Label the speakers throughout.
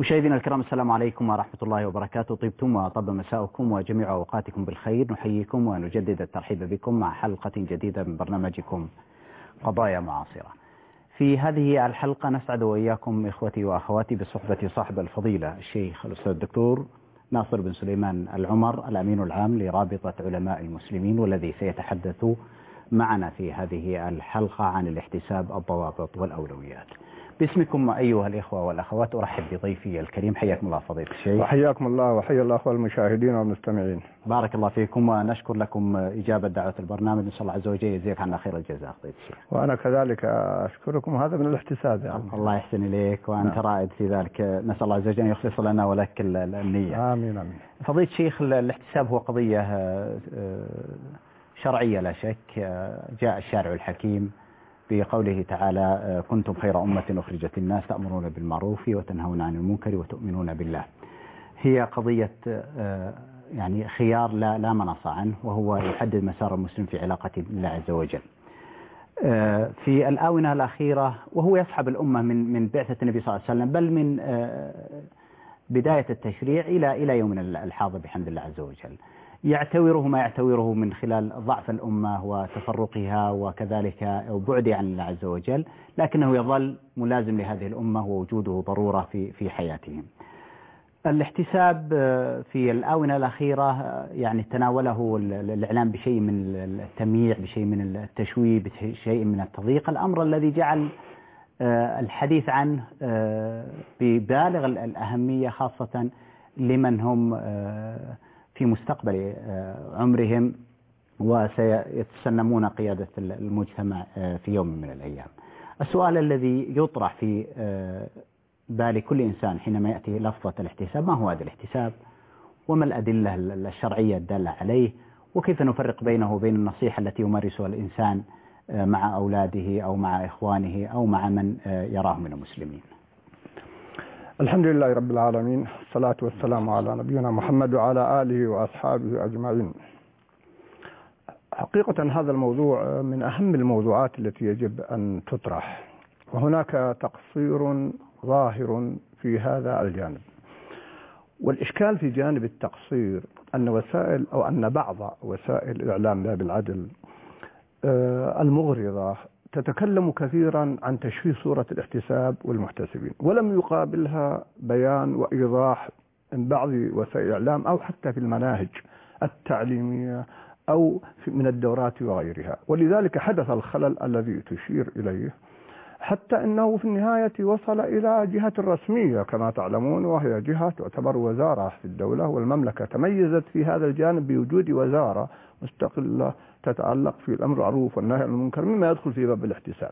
Speaker 1: مشاهدينا الكرام، السلام عليكم ورحمة الله وبركاته. طيبتم وطاب مساؤكم وجميع أوقاتكم بالخير. نحييكم ونجدد الترحيب بكم مع حلقة جديدة من برنامجكم قضايا معاصرة. في هذه الحلقة نسعد وإياكم إخوتي وأخواتي بصحبة صاحب الفضيلة الشيخ الأستاذ الدكتور ناصر بن سليمان العمر، الأمين العام لرابطة علماء المسلمين، والذي سيتحدث معنا في هذه الحلقة عن الاحتساب، الضوابط والأولويات. باسمكم أيها الإخوة والأخوات أرحب بضيفي الكريم. حياكم الله فضيلة الشيخ.
Speaker 2: وحياكم الله وحيا الأخوة المشاهدين والمستمعين.
Speaker 1: بارك الله فيكم، ونشكر لكم إجابة دعوة البرنامج. نسأل الله عز وجل يجزيك عنا خير الجزاء فضيلة الشيخ.
Speaker 2: وأنا كذلك أشكركم، هذا من الاحتساب يعني.
Speaker 1: الله يحسن إليك وأنت رائد في ذلك. نسأل الله عز وجل أن يخلص لنا ولك النية.
Speaker 2: آمين آمين.
Speaker 1: فضيلة الشيخ، الاحتساب هو قضية شرعية لا شك. جاء الشارع الحكيم بقوله تعالى: كنتم خير أمة أخرجت الناس تأمرون بالمعروف وتنهون عن المنكر وتؤمنون بالله. هي قضية يعني خيار لا مناص عنه، وهو يحدد مسار المسلم في علاقته بالله عز وجل. في الآونة الأخيرة وهو يصحب الأمة من بعثة النبي صلى الله عليه وسلم، بل من بداية التشريع إلى يومنا الحاضر بحمد الله عز وجل، يعتوره ما يعتوره من خلال ضعف الأمة وتفرقها وكذلك بعده عن الله عز وجل، لكنه يظل ملازم لهذه الأمة ووجوده ضرورة في حياتهم. الاحتساب في الآونة الأخيرة يعني تناوله الإعلام بشيء من التمييع، بشيء من التشويه، بشيء من التضييق، الأمر الذي جعل الحديث عنه ببالغ الأهمية، خاصة لمن هم في مستقبل عمرهم وسيتسنمون قيادة المجتمع في يوم من الأيام. السؤال الذي يطرح في بال كل إنسان حينما يأتي لفظة الاحتساب: ما هو هذا الاحتساب؟ وما الأدلة الشرعية الدالة عليه؟ وكيف نفرق بينه وبين النصيحة التي يمارسها الإنسان مع أولاده أو مع إخوانه أو مع من يراه من المسلمين؟
Speaker 2: الحمد لله رب العالمين، الصلاة والسلام على نبينا محمد وعلى آله وأصحابه أجمعين. حقيقة هذا الموضوع من أهم الموضوعات التي يجب أن تطرح، وهناك تقصير ظاهر في هذا الجانب. والإشكال في جانب التقصير أن بعض وسائل الإعلام لا بالعدل المغرضة تتكلم كثيرا عن تشويه صورة الاحتساب والمحتسبين، ولم يقابلها بيان وإيضاح من بعض وسائل الإعلام أو حتى في المناهج التعليمية أو من الدورات وغيرها. ولذلك حدث الخلل الذي تشير إليه، حتى أنه في النهاية وصل إلى جهة رسمية كما تعلمون، وهي جهة تعتبر وزارة في الدولة، والمملكة تميزت في هذا الجانب بوجود وزارة مستقلة تتعلق في الأمر بالمعروف والنهي عن المنكر، مما يدخل في باب الاحتساب.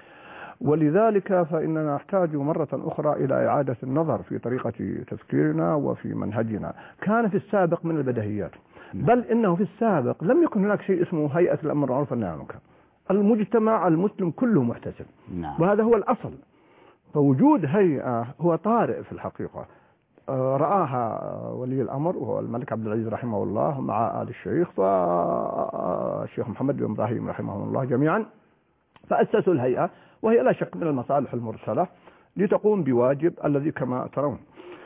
Speaker 2: ولذلك فإننا نحتاج مرة أخرى إلى إعادة النظر في طريقة تفكيرنا وفي منهجنا. كان في السابق من البديهيات، بل إنه في السابق لم يكن هناك شيء اسمه هيئة الأمر بالمعروف والنهي عن المنكر. المجتمع المسلم كله محتسب، وهذا هو الأصل. فوجود هيئة هو طارئ في الحقيقة، رآها ولي الأمر وهو الملك عبد العزيز رحمه الله مع آل الشيخ والشيخ محمد بن إبراهيم رحمه الله جميعا، فأسسوا الهيئة، وهي لا شك من المصالح المرسلة لتقوم بواجب الذي كما ترون.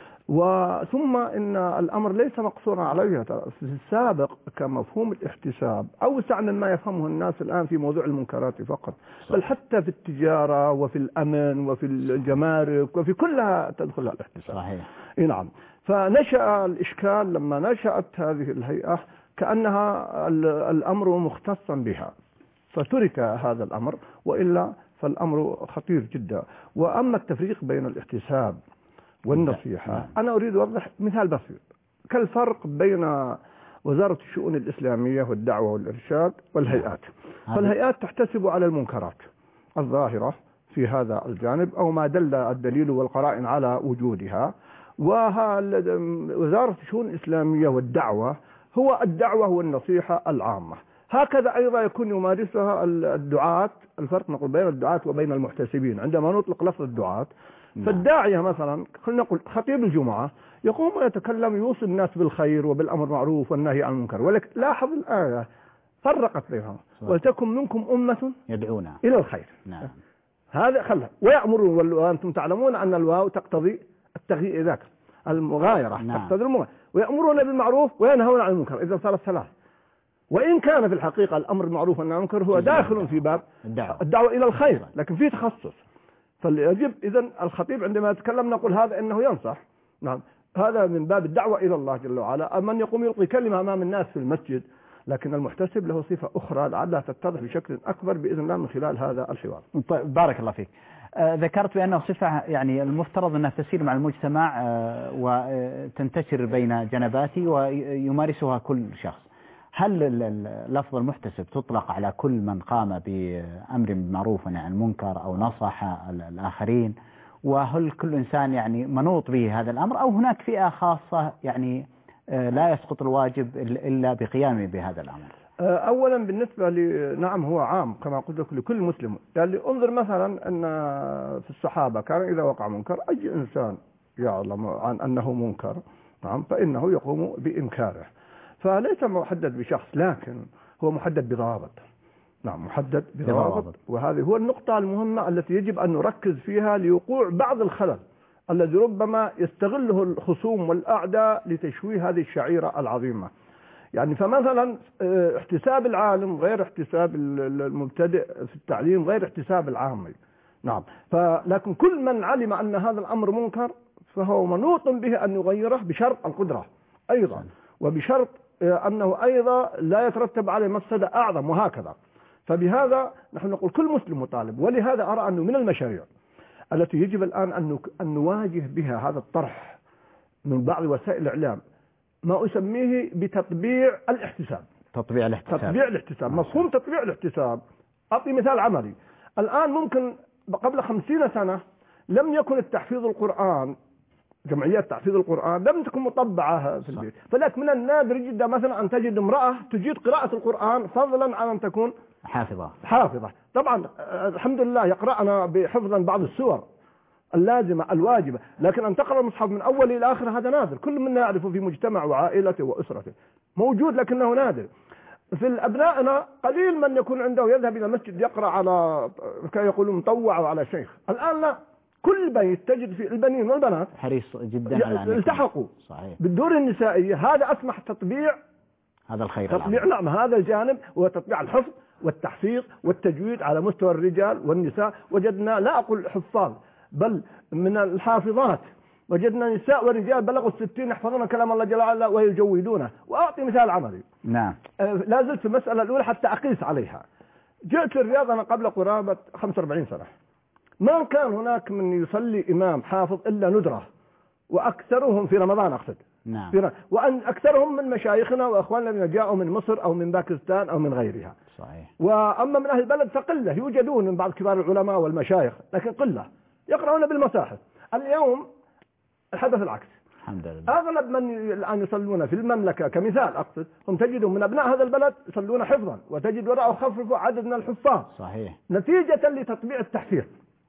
Speaker 2: وثم إن الأمر ليس مقصورا عليها. في السابق كمفهوم الاحتساب أوسع مما يفهمه الناس الآن في موضوع المنكرات فقط، بل حتى في التجارة وفي الأمن وفي الجمارك وفي كلها تدخل الاحتساب.
Speaker 1: صحيح.
Speaker 2: نعم. فنشأ الإشكال لما نشأت هذه الهيئة كأنها الأمر مختصا بها، فترك هذا الأمر، وإلا فالأمر خطير جدا. وأما التفريق بين الاحتساب والنصيحة، أنا أريد أوضح مثال بسيط كالفرق بين وزارة الشؤون الإسلامية والدعوة والإرشاد والهيئات. فالهيئات تحتسب على المنكرات الظاهرة في هذا الجانب أو ما دل الدليل والقرائن على وجودها، ووزارة الشؤون الإسلامية والدعوة هو الدعوة والنصيحة العامة. هكذا أيضا يكون يمارسها الدعاة. الفرق نقول بين الدعاة وبين المحتسبين عندما نطلق لفظ الدعاة. فالداعية مثلا خلينا نقول خطيب الجمعة يقوم ويتكلم يوصي الناس بالخير وبالأمر بالمعروف والنهي عن المنكر، ولكن لاحظ الآية فرقت بينهم: ولتكن منكم أمة
Speaker 1: يدعون
Speaker 2: إلى الخير.
Speaker 1: نعم.
Speaker 2: هذا خلها ويأمرون، وأنتم تعلمون أن الواو تقتضي التغيير ذاك المغايرة.
Speaker 1: نعم.
Speaker 2: تقتضي المغايرة. ويأمرون بالمعروف وينهون عن المنكر. إذا صارت ثلاث. وإن كان في الحقيقة الأمر بالمعروف والنهي عن المنكر هو داخل في باب الدعوة إلى الخير، لكن في تخصص. فيجب إذن الخطيب عندما يتكلم نقول هذا إنه ينصح. نعم. هذا من باب الدعوة إلى الله جل وعلا. من يقوم يلقي كلمة أمام الناس في المسجد، لكن المحتسب له صفة أخرى لعلها تتضح بشكل أكبر بإذن الله من خلال هذا الحوار.
Speaker 1: طيب بارك الله فيك. ذكرت بأنه صفة يعني المفترض أنها تسير مع المجتمع وتنتشر بين جنباته ويمارسها كل شخص. هل لفظ المحتسب تطلق على كل من قام بأمر بالمعروف ونهي عن المنكر أو نصح الآخرين، وهل كل إنسان يعني منوط به هذا الأمر، أو هناك فئة خاصة يعني لا يسقط الواجب إلا بقيامه بهذا الأمر؟
Speaker 2: أولا بالنسبة نعم هو عام كما قلت لك لكل مسلم. يعني انظر مثلا أن في الصحابة كان إذا وقع منكر أي إنسان يعلم عن أنه منكر نعم فإنه يقوم بإنكاره. فليس محدد بشخص، لكن هو محدد بضوابط. نعم محدد بضوابط. وهذه هو النقطة المهمة التي يجب أن نركز فيها لوقوع بعض الخلل الذي ربما يستغله الخصوم والأعداء لتشويه هذه الشعيرة العظيمة. يعني فمثلا احتساب العالم غير احتساب المبتدئ في التعليم غير احتساب العامي. نعم. لكن كل من علم أن هذا الأمر منكر فهو منوط به أن يغيره بشرط القدرة أيضا، وبشرط أنه أيضا لا يترتب عليه مفسدة أعظم وهكذا. فبهذا نحن نقول كل مسلم مطالب. ولهذا أرى أنه من المشاريع التي يجب الآن أن نواجه بها هذا الطرح من بعض وسائل الإعلام ما أسميه بتطبيع الاحتساب.
Speaker 1: تطبيع الاحتساب.
Speaker 2: مفهوم تطبيع الاحتساب. أعطي مثال عملي. الآن ممكن قبل 50 سنة لم يكن التحفيظ القرآن، جمعيات تحفيظ القرآن لم تكن مطبعة في البيت، فلك من النادر جدا مثلا أن تجد امرأة تجيد قراءة القرآن فضلا عن أن تكون حافظة. طبعا الحمد لله يقرأنا بحفظا بعض السور اللازمة الواجبة، لكن أن تقرأ المصحف من أول إلى آخر هذا نادر. كل منا يعرفه في مجتمع وعائلته وأسرته موجود، لكنه نادر. في الأبنائنا قليل من يكون عنده يذهب إلى المسجد يقرأ على كي يقولون مطوع وعلى شيخ. الآن لا، كل بيت تجد في البنين والبنات
Speaker 1: حريص جدا على أن
Speaker 2: التحقوا بالدور النسائية. هذا أسمح تطبيع
Speaker 1: هذا الخير
Speaker 2: تطبيع نعم هذا الجانب، هو تطبيع الحفظ والتحفيظ والتجويد على مستوى الرجال والنساء. وجدنا لا أقول حفاظ بل من الحافظات وجدنا نساء ورجال بلغوا 60 يحفظون كلام الله جل وعلا ويجودونه. وأعطي مثال عملي.
Speaker 1: نعم.
Speaker 2: لا زلت في المسألة الأولى حتى أقيس عليها. جئت الرياض أنا قبل قرابة 45 سنة، ما كان هناك من يصلي إمام حافظ إلا ندرة، وأكثرهم في رمضان أقصد.
Speaker 1: نعم.
Speaker 2: وأن أكثرهم من مشايخنا وأخواننا الذين جاءوا من مصر أو من باكستان أو من غيرها.
Speaker 1: صحيح.
Speaker 2: وأما من أهل البلد فقلة، يوجدون من بعض كبار العلماء والمشايخ لكن قلة يقرؤون بالمصاحف. اليوم الحدث العكس.
Speaker 1: الحمد لله.
Speaker 2: أغلب من الآن يصلون في المملكة كمثال أقصد هم تجدهم من أبناء هذا البلد يصلون حفظا، وتجد وراءه خففوا عدد من الحفاظ.
Speaker 1: صحيح.
Speaker 2: نتيجة لتطبيع التحفيظ.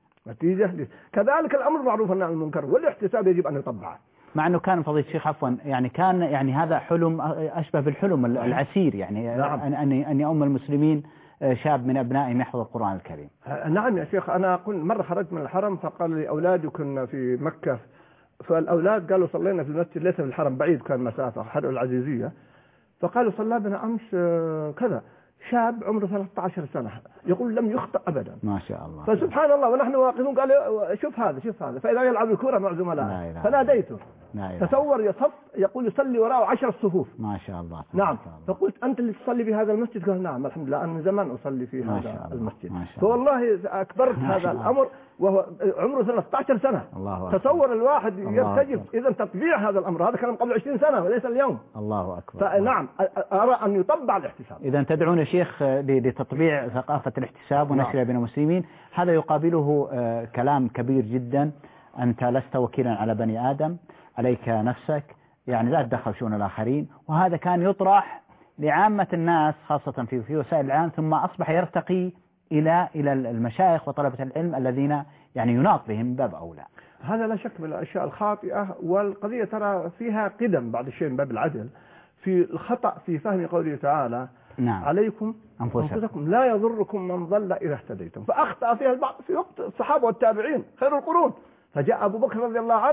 Speaker 2: كذلك الأمر معروف والنهي عن المنكر والاحتساب يجب أن يطبعه.
Speaker 1: مع أنه كان فضيلة الشيخ عفوا يعني كان يعني هذا حلم أشبه بالحلم العسير يعني. نعم. أن يؤم المسلمين شاب من أبنائهم يحفظ القرآن الكريم.
Speaker 2: نعم يا شيخ. أنا أقول مرة خرجت من الحرم فقال لي أولادي كنا في مكة، فالأولاد قالوا صلينا في المسجد ليس في الحرم بعيد كان مسافة حرق العزيزية، فقالوا صلى بنا أمس كذا شاب عمره 13 سنة يقول لم يخطئ أبدا.
Speaker 1: ما شاء الله.
Speaker 2: فسبحان الله ونحن واقفون قال شوف هذا فإذا يلعب الكرة مع زملائه فناديته تصور يصف يقول يصلي وراءه 10 صفوف.
Speaker 1: ما شاء الله.
Speaker 2: نعم. فقلت أنت اللي تصلي في هذا المسجد؟ قال نعم الحمد لله أنا من زمان أصلي في هذا المسجد. فوالله أكبرت هذا الأمر وهو عمره 13 سنة.
Speaker 1: الله
Speaker 2: تصور الواحد يرتجف. إذا تطبيع هذا الأمر هذا كان قبل 20 سنة وليس اليوم.
Speaker 1: الله أكبر.
Speaker 2: فنعم أرى أن يطبع الاحتساب.
Speaker 1: إذا تدعون شيخ لتطبيع ثقافة الاحتساب ونشرها بين المسلمين، هذا يقابله كلام كبير جدا. أنت لست وكيلا على بني آدم، عليك نفسك، يعني لا تدخل شؤون الآخرين. وهذا كان يطرح لعامة الناس خاصة في وسائل الإعلام، ثم أصبح يرتقي إلى المشايخ وطلبة العلم الذين يعني يناط بهم باب أولى.
Speaker 2: هذا لا شك من الأشياء الخاطئة، والقضية ترى فيها قدم بعض الشيء من باب العدل في الخطأ في فهم قوله تعالى.
Speaker 1: نعم.
Speaker 2: عليكم أنفسكم لا يضركم من ضل إذا اهتديتم. فأخطأ فيها البعض في وقت الصحابة والتابعين خير القرون، فجاء أبو بكر رضي الله عنه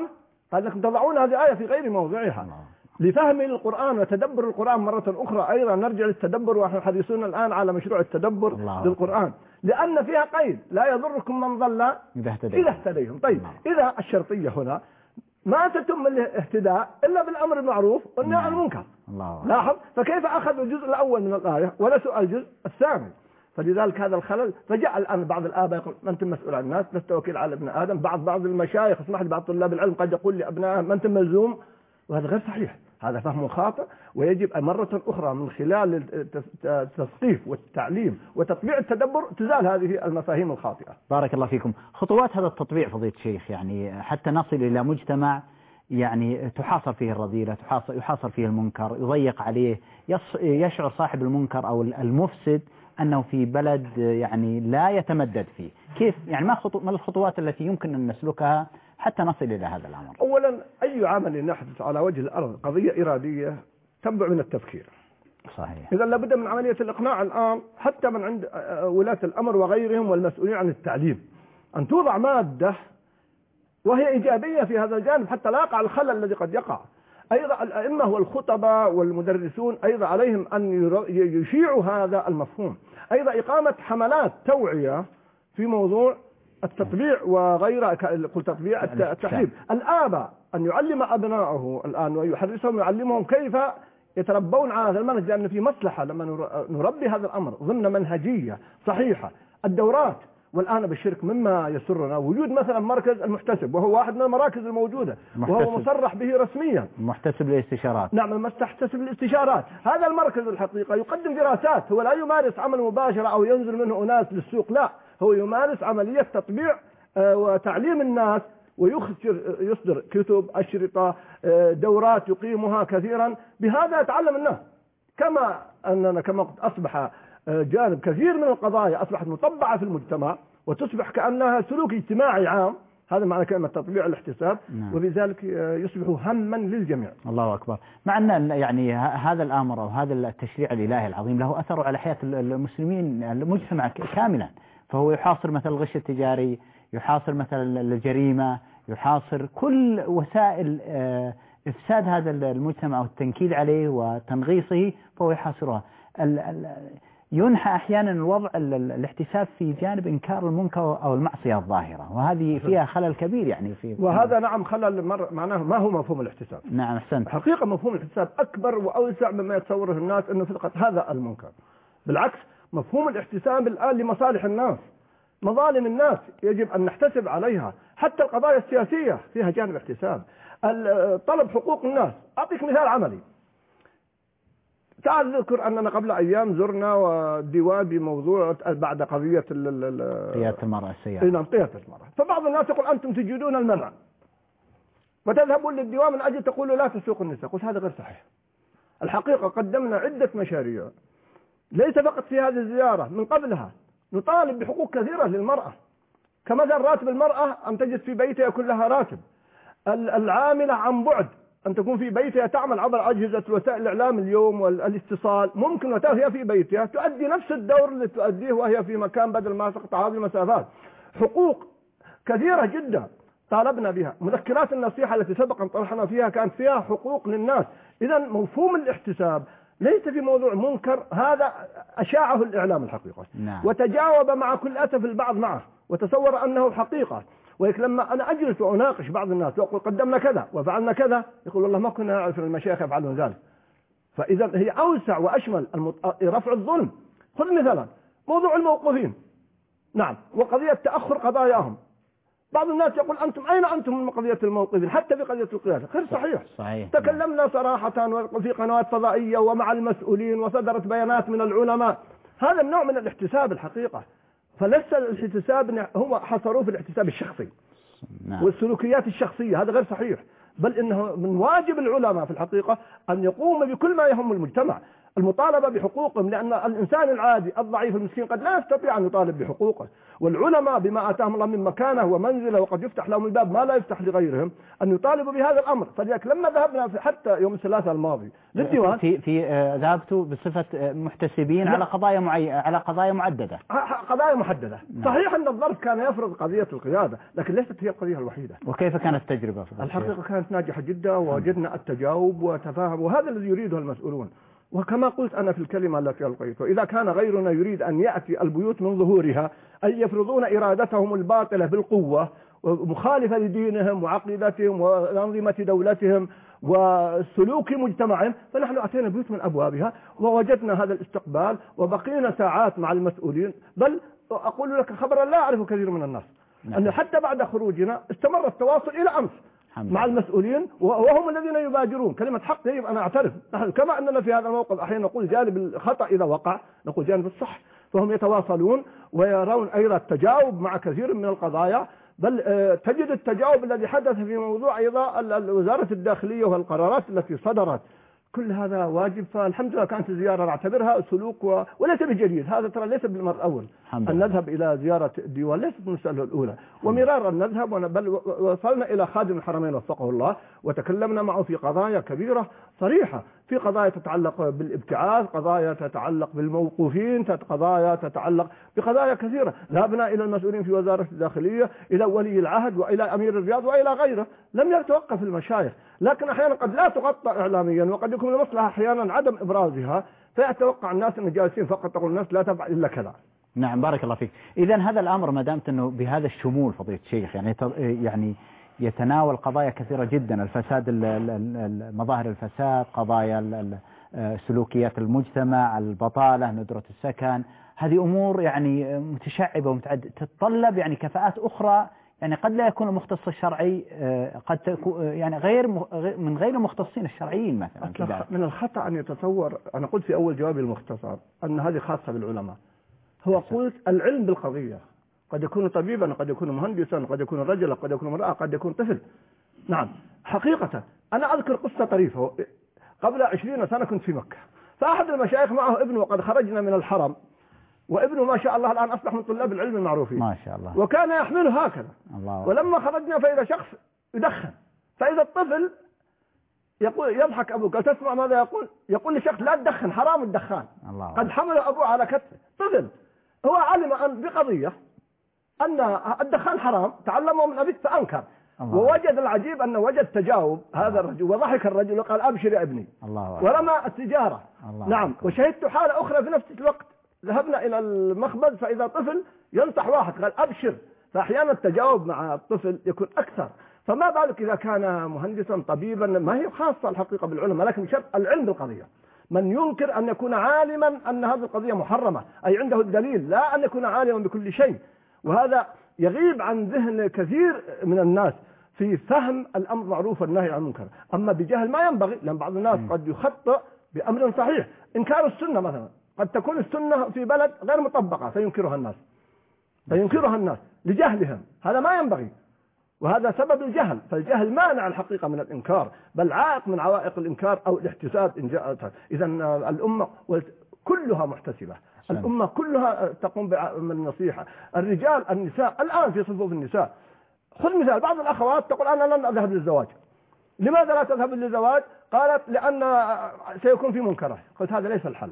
Speaker 2: قال لكم تضعون هذه آية في غير موضعها لفهم القرآن وتدبر القرآن مرة أخرى. أيضا نرجع للتدبر، ونحن حديثون الآن على مشروع التدبر للقرآن، لأن فيها قيد لا يضركم من ضل إذا اهتديتم. طيب إذا الشرطية هنا ما تتم الاهتداء إلا بالأمر المعروف والنهي عن المنكر. لاحظ، فكيف أخذوا الجزء الأول من الآية ونسوا الجزء الثاني؟ فلذلك هذا الخلل. فجاء الآن بعض الآباء يقول ما أنتم مسؤول عن الناس، لست وكيل على ابن آدم. بعض المشايخ، اسمح لي، بعض طلاب العلم قد يقول لأبنائهم ما أنتم ملزوم، وهذا غير صحيح، هذا فهم خاطئ. ويجب مرة أخرى من خلال التثقيف والتعليم وتطبيع التدبر تزال هذه المفاهيم الخاطئة.
Speaker 1: بارك الله فيكم. خطوات هذا التطبيع فضيلة الشيخ، يعني حتى نصل إلى مجتمع يعني تحاصر فيه الرذيلة، يحاصر فيه المنكر، يضيق عليه، يشعر صاحب المنكر أو المفسد أنه في بلد يعني لا يتمدد فيه. كيف يعني ما الخطوات التي يمكن أن نسلكها حتى نصل إلى هذا الأمر؟
Speaker 2: أولا أي عمل يحدث على وجه الأرض قضية إرادية تنبع من التفكير.
Speaker 1: صحيح.
Speaker 2: إذا لابد من عملية الإقناع الآن حتى من عند ولاة الأمر وغيرهم والمسؤولين عن التعليم، أن توضع مادة وهي إيجابية في هذا الجانب حتى لا يقع الخلل الذي قد يقع. أيضا الأئمة والخطباء والمدرسون أيضا عليهم أن يشيعوا هذا المفهوم. أيضا إقامة حملات توعية في موضوع التطبيع وغيره، تطبيع التحريم. الآباء أن يعلم أبنائه الآن ويحرصهم ويعلمهم كيف يتربون على هذا المنهج، لأن في مصلحة لما نربي هذا الأمر ضمن منهجية صحيحة. الدورات، والآن بالشرك مما يسرنا وجود مثلا مركز المحتسب، وهو واحد من المراكز الموجودة وهو مصرح به رسميا،
Speaker 1: محتسب للاستشارات.
Speaker 2: نعم، المحتسب للاستشارات. هذا المركز الحقيقة يقدم دراسات، هو لا يمارس عمل مباشرة أو ينزل منه أناس للسوق، لا، هو يمارس عملية تطبيع وتعليم الناس، ويصدر كتب، أشرطة، دورات يقيمها كثيرا. بهذا يتعلم الناس. كما أصبح جانب كثير من القضايا أصبحت مطبعة في المجتمع وتصبح كأنها سلوك اجتماعي عام، هذا معنى كلمة تطبيع الاحتساب. وبذلك يصبح هما للجميع.
Speaker 1: الله أكبر. مع أن يعني هذا الأمر أو هذا التشريع الإلهي العظيم له أثر على حياة المسلمين، المجتمع كاملا، فهو يحاصر مثل الغش التجاري، يحاصر مثل الجريمة، يحاصر كل وسائل إفساد هذا المجتمع والتنكيل عليه وتنغيصه، فهو يحاصرها. ينحى أحيانا الوضع الاحتساب في جانب إنكار المنكر أو المعصية الظاهرة، وهذه فيها خلل كبير يعني
Speaker 2: وهذا نعم خلل معناه. ما هو مفهوم الاحتساب؟
Speaker 1: نعم، أحسنت.
Speaker 2: حقيقة مفهوم الاحتساب أكبر وأوسع مما يتصوره الناس أنه فقط هذا المنكر. بالعكس، مفهوم الاحتساب الآن لمصالح الناس، مظالم الناس يجب أن نحتسب عليها. حتى القضايا السياسية فيها جانب احتساب. طلب حقوق الناس. أعطيك مثال عملي. تعال نذكر أننا قبل أيام زرنا وديوان بموضوع بعد قضية
Speaker 1: قيادة المرأة السيارة.
Speaker 2: نعم، قيادة المرأة. فبعض الناس يقول أنتم تجدون المنع وتذهبون للديوان من أجل تقولوا لا تسوق النساء. قلت هذا غير صحيح. الحقيقة قدمنا عدة مشاريع، ليس فقط في هذه الزيارة، من قبلها نطالب بحقوق كثيرة للمرأة، كمثلا راتب المرأة أن تجد في بيتها يكون لها راتب، العاملة عن بعد أن تكون في بيتها تعمل عبر أجهزة وسائل الإعلام اليوم والاتصال، ممكن وهي في بيتها تؤدي نفس الدور اللي تؤديه وهي في مكان بدل ما تقطع هذه المسافات. حقوق كثيرة جدا طالبنا بها. مذكرات النصيحة التي سبقا طرحنا فيها كانت فيها حقوق للناس. إذا مفهوم الاحتساب ليس في موضوع منكر، هذا أشاعه الإعلام الحقيقة.
Speaker 1: نعم.
Speaker 2: وتجاوب مع كل أسف البعض معه وتصور أنه حقيقة. ولكن لما أنا أجلس وأناقش بعض الناس وأقول قدمنا كذا وفعلنا كذا، يقول والله ما كنا نعرف المشايخ يفعلون ذلك. فإذا هي أوسع وأشمل رفع الظلم. خذ مثلا موضوع الموقوفين، نعم، وقضية تأخر قضاياهم. بعض الناس يقول أنتم أين أنتم من قضية الموقوفين حتى في قضية القيادة؟ غير صحيح.
Speaker 1: صحيح.
Speaker 2: تكلمنا صراحة في قنوات فضائية ومع المسؤولين وصدرت بيانات من العلماء. هذا النوع من الاحتساب الحقيقة. فليس الاحتساب هم حصروه في الاحتساب الشخصي.
Speaker 1: نعم.
Speaker 2: والسلوكيات الشخصية، هذا غير صحيح، بل إنه من واجب العلماء في الحقيقة أن يقوموا بكل ما يهم المجتمع. المطالبة بحقوقهم، لأن الإنسان العادي الضعيف المسكين قد لا يستطيع أن يطالب بحقوقه، والعلماء بما آتاهم الله من مكانه ومنزله وقد يفتح لهم الباب ما لا يفتح لغيرهم أن يطالبوا بهذا الأمر. فلذلك لما ذهبنا حتى يوم الثلاثاء الماضي للديوان
Speaker 1: ذهبتوا بصفة محتسبين على قضايا معددة،
Speaker 2: قضايا محددة. صحيح أن الظرف كان يفرض قضية القيادة، لكن ليست هي القضية الوحيدة.
Speaker 1: وكيف كانت التجربة؟
Speaker 2: الحقيقة كانت ناجحة جدا، ووجدنا التجاوب وتفاهم، وهذا الذي يريده المسؤولون. وكما قلت أنا في الكلمة التي ألقيتها، إذا كان غيرنا يريد أن يأتي البيوت من ظهورها أي يفرضون إرادتهم الباطلة بالقوة مخالفة لدينهم وعقيدتهم وأنظمة دولتهم وسلوك مجتمعهم، فنحن أتينا بيوت من أبوابها ووجدنا هذا الاستقبال، وبقينا ساعات مع المسؤولين. بل أقول لك خبرا لا أعرف كثير من الناس أن حتى بعد خروجنا استمر التواصل إلى أمس مع المسؤولين، وهم الذين يبادرون. كلمة حق يجب أن أعترف، نحن كما أننا في هذا الموقف أحيانا نقول جانب الخطأ إذا وقع، نقول جانب الصح، فهم يتواصلون ويرون أيضا التجاوب مع كثير من القضايا. بل تجد التجاوب الذي حدث في موضوع أيضا وزارة الداخلية والقرارات التي صدرت، كل هذا واجب. فالحمد لله كانت الزيارة نعتبرها سلوك وليس بجديد، هذا ترى ليس بالمرة الأول أن نذهب إلى زيارة الديوان، ليست المسألة الأولى، ومرارا نذهب. بل وصلنا إلى خادم الحرمين وفقه الله وتكلمنا معه في قضايا كبيرة صريحة، في قضايا تتعلق بالابتعاث، قضايا تتعلق بالموقوفين، قضايا تتعلق بقضايا كثيرة. ذهبنا إلى المسؤولين في وزارة الداخلية، إلى ولي العهد وإلى أمير الرياض وإلى غيره. لم يتوقف المشايخ، لكن أحيانا قد لا تغطى إعلاميا، وقد يكون المصلحة أحيانا عدم إبرازها، فيتوقع الناس أن جالسين فقط تقول الناس لا تفعل إلا كذا.
Speaker 1: نعم بارك الله فيك. إذا هذا الأمر ما دامت أنه بهذا الشمول فضيلة الشيخ، يعني يتناول قضايا كثيرة جدا، الفساد، مظاهر الفساد، قضايا سلوكيات المجتمع، البطالة، ندرة السكن، هذه أمور يعني متشعبة ومتعددة، تتطلب يعني كفاءات أخرى، يعني قد لا يكون المختص الشرعي قد تكون يعني من غير المختصين الشرعيين مثلا.
Speaker 2: من الخطأ أن يتصور، أنا قلت في أول جوابي المختصر أن هذه خاصة بالعلماء. هو قلت العلم بالقضية قد يكون طبيبا، قد يكون مهندسا، قد يكون رجلا، قد يكون امرأة، قد يكون طفل. نعم حقيقة أنا أذكر قصة طريفة. قبل 20 سنة كنت في مكة، فأحد المشايخ معه ابنه، وقد خرجنا من الحرم، وابنه ما شاء الله الآن أصبح من طلاب العلم المعروفين
Speaker 1: ما شاء الله،
Speaker 2: وكان يحمله هكذا. ولما خرجنا فإذا شخص يدخن، فإذا الطفل يقول يضحك أبوه، قال تسمع ماذا يقول؟ يقول لشخص لا تدخن، حرام الدخان. قد حمل أبوه على كتفه. طفل هو علم أن بقضية أن الدخان حرام، تعلمه من أبيه فأنكر. ووجد العجيب أنه وجد تجاوب هذا الرجل، وضحك الرجل وقال أبشر يا ابني، ورمى التجارة. نعم. وشهدت حالة أخرى في نفس الوقت، ذهبنا إلى المخبز فإذا طفل ينصح واحد قال أبشر. فأحيانا التجاوب مع الطفل يكون أكثر، فما بالك إذا كان مهندسا طبيبا. ما هي خاصة الحقيقة بالعلماء، لكن شرط العلم بالقضية. من ينكر أن يكون عالما أن هذه القضية محرمة، أي عنده الدليل، لا أن يكون عالما بكل شيء. وهذا يغيب عن ذهن كثير من الناس في فهم الأمر معروف والنهي عن المنكر. أما بجهل ما ينبغي، لأن بعض الناس قد يخطئ بأمر صحيح. إنكار السنة مثلا، قد تكون السنة في بلد غير مطبقة فينكرها الناس لجهلهم، هذا ما ينبغي، وهذا سبب الجهل. فالجهل مانع الحقيقة من الإنكار، بل عائق من عوائق الإنكار أو الاحتساب إن جاءت. إذا الأمة كلها محتسبة، الأمة كلها تقوم بالنصيحة. الرجال النساء الآن في صفوف النساء. خذ مثال، بعض الأخوات تقول أنا لن أذهب للزواج. لماذا لا تذهب للزواج؟ قالت لأن سيكون في منكرات. قلت هذا ليس الحل.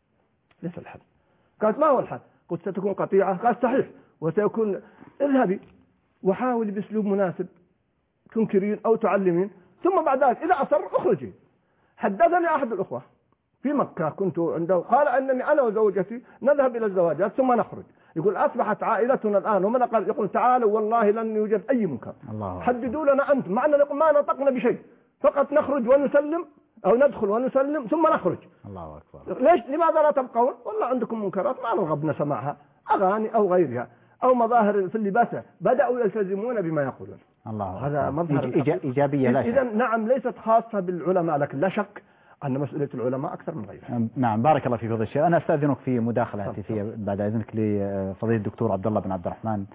Speaker 2: قالت ما هو الحل؟ قلت ستكون قطيعة. قالت صحيح، وسيكون اذهبي وحاولي بأسلوب مناسب تنكرين أو تعلمين، ثم بعد ذلك إذا أصر اخرجي. حدثني أحد الأخوة في مكة كنت عنده، قال أنني أنا وزوجتي نذهب إلى الزواجات ثم نخرج. يقول أصبحت عائلتنا الآن ومن قال يقول تعالوا والله لن يوجد أي منكر، حددوا لنا أنتم، معنا نقول ما نطقنا بشيء، فقط نخرج ونسلم أو ندخل ونسلم ثم نخرج.
Speaker 1: الله أكبر.
Speaker 2: ليش لماذا لا تبقون؟ والله عندكم منكرات ما نرغب نسمعها، أغاني أو غيرها أو مظاهر في اللباس، بدأوا يلتزمون بما يقولون. هذا مظهر
Speaker 1: إيجابية لا شك.
Speaker 2: إذا نعم ليست خاصة بالعلماء، لكن لا شك أن مسؤولية العلماء أكثر من غيرها.
Speaker 1: نعم بارك الله فيك فضيلة الشيخ. أنا أستأذنك في مداخلة هاتفية بعد إذنك لفضيلة الدكتور عبد الله بن عبد الرحمن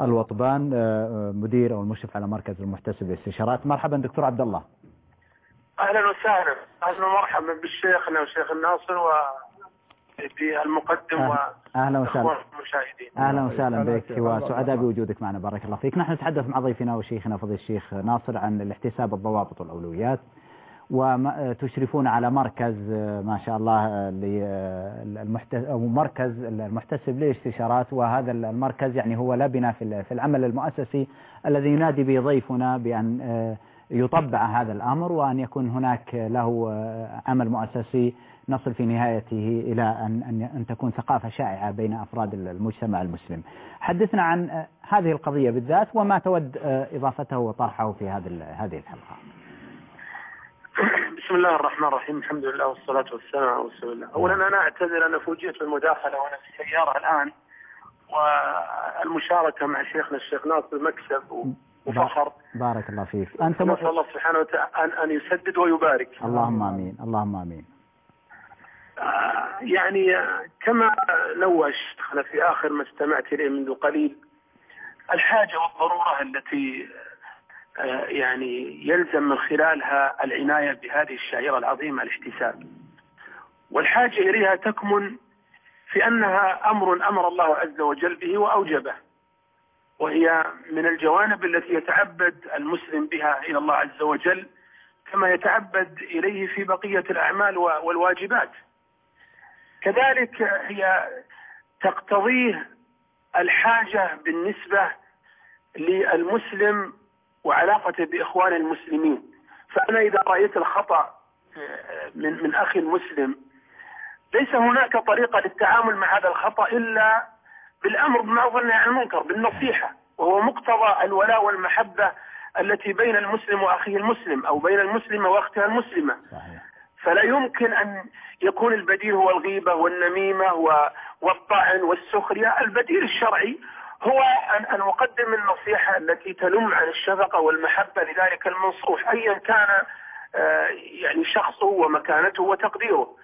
Speaker 1: الوطبان، مدير أو المشرف على مركز المحتسب للاستشارات. مرحبا دكتور عبد الله.
Speaker 3: أهلا وسهلا، أهلا ومرحبا بالشيخنا وشيخ الناصر وبالمقدم
Speaker 1: أهلا وسهلا
Speaker 3: المشاهدين.
Speaker 1: أهلا وسهلا بك وسعداء بوجودك معنا، بارك الله فيك. نحن نتحدث مع ضيفنا وشيخنا فضيلة الشيخ ناصر عن الاحتساب، الضوابط والأولويات، وتشرفون على مركز ما شاء الله مركز المحتسب للاستشارات، وهذا المركز يعني هو لبنة في العمل المؤسسي الذي ينادي به ضيفنا بأن يطبع هذا الأمر، وأن يكون هناك له عمل مؤسسي نصل في نهايته إلى أن تكون ثقافة شائعة بين أفراد المجتمع المسلم. حدثنا عن هذه القضية بالذات وما تود إضافته وطرحه في هذه الحلقة.
Speaker 3: بسم الله الرحمن الرحيم، الحمد لله والصلاة والسلام على رسول الله. أولا أنا أعتذر، أنا فوجئت بالمداخلة وأنا في السيارة الآن، والمشاركة مع شيخنا الشيخ ناصر مكسب وفخر.
Speaker 1: بارك الله فيك. أنت
Speaker 3: نسأل الله سبحانه وتعالى أن يسدد ويبارك.
Speaker 1: اللهم آمين، اللهم آمين.
Speaker 3: يعني كما نوه شيخنا في آخر ما استمعت إليه منذ قليل، الحاجة والضرورة التي يعني يلزم من خلالها العناية بهذه الشعيرة العظيمة الاحتساب، والحاجة إليها تكمن في أنها أمر الله عز وجل به وأوجبه، وهي من الجوانب التي يتعبد المسلم بها إلى الله عز وجل كما يتعبد إليه في بقية الأعمال والواجبات. كذلك هي تقتضيه الحاجة بالنسبة للمسلم وعلاقته بإخوان المسلمين. فأنا إذا رأيت الخطأ من أخي المسلم، ليس هناك طريقة للتعامل مع هذا الخطأ إلا بالأمر بالمعروف والنهي عن المنكر، بالنصيحة، وهو مقتضى الولاء والمحبة التي بين المسلم وأخيه المسلم، أو بين المسلمة وأختها المسلمة. فلا يمكن أن يكون البديل هو الغيبة والنميمة والطعن والسخرية. البديل الشرعي هو أن أقدم النصيحة التي تلم عن الشفقة والمحبة لذلك المنصوح أيا كان يعني شخصه ومكانته وتقديره.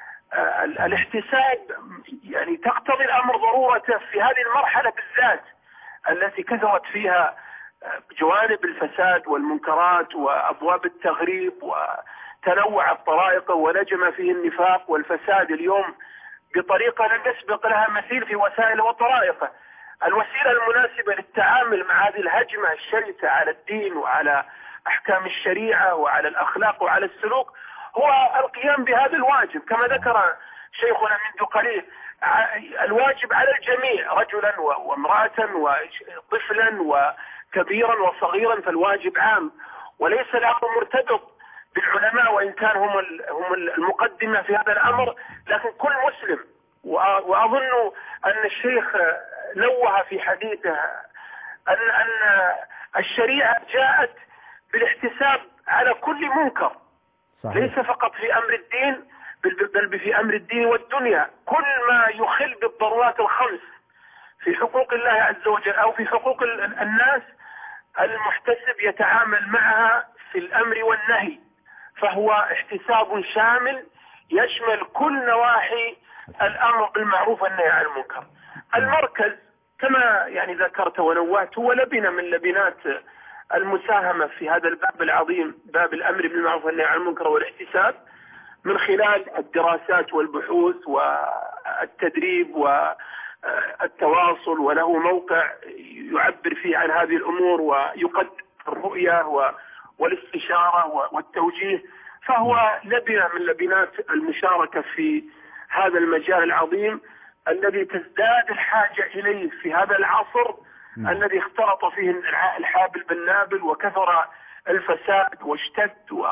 Speaker 3: الاحتساب يعني تقتضي الأمر ضرورته في هذه المرحلة بالذات التي كثرت فيها جوانب الفساد والمنكرات وأبواب التغريب وتنوع الطرائق ولجم فيه النفاق والفساد اليوم بطريقة لم يسبق لها مثيل في وسائل وطرائقه. الوسيلة المناسبة للتعامل مع هذه الهجمة الشرسة على الدين وعلى أحكام الشريعة وعلى الأخلاق وعلى السلوك هو القيام بهذا الواجب، كما ذكر شيخنا منذ قليل. الواجب على الجميع، رجلا وامرأة وطفلا وكبيرا وصغيرا، فالواجب عام، وليس الأمر مرتبط بالعلماء وإن كان هم المقدمة في هذا الأمر، لكن كل مسلم. وأظن أن الشيخ نوه في حديثه أن الشريعة جاءت بالاحتساب على كل منكر. صحيح. ليس فقط في أمر الدين بل في أمر الدين والدنيا. كل ما يخل بالضرورات الخمس في حقوق الله عز وجل أو في حقوق الناس، المحتسب يتعامل معها في الأمر والنهي، فهو احتساب شامل يشمل كل نواحي الأمر بالمعروف والنهي عن المنكر. المركز كما يعني ذكرت ونوهت هو لبنة من لبنات المساهمة في هذا الباب العظيم، باب الأمر بالمعروف والنهي عن المنكر والاحتساب، من خلال الدراسات والبحوث والتدريب والتواصل، وله موقع يعبر فيه عن هذه الأمور ويقدم الرؤية والاستشارة والتوجيه. فهو لبنة من لبنات المشاركة في هذا المجال العظيم الذي تزداد الحاجة إليه في هذا العصر الذي اختلط فيه الحابل بالنابل وكثر الفساد واشتد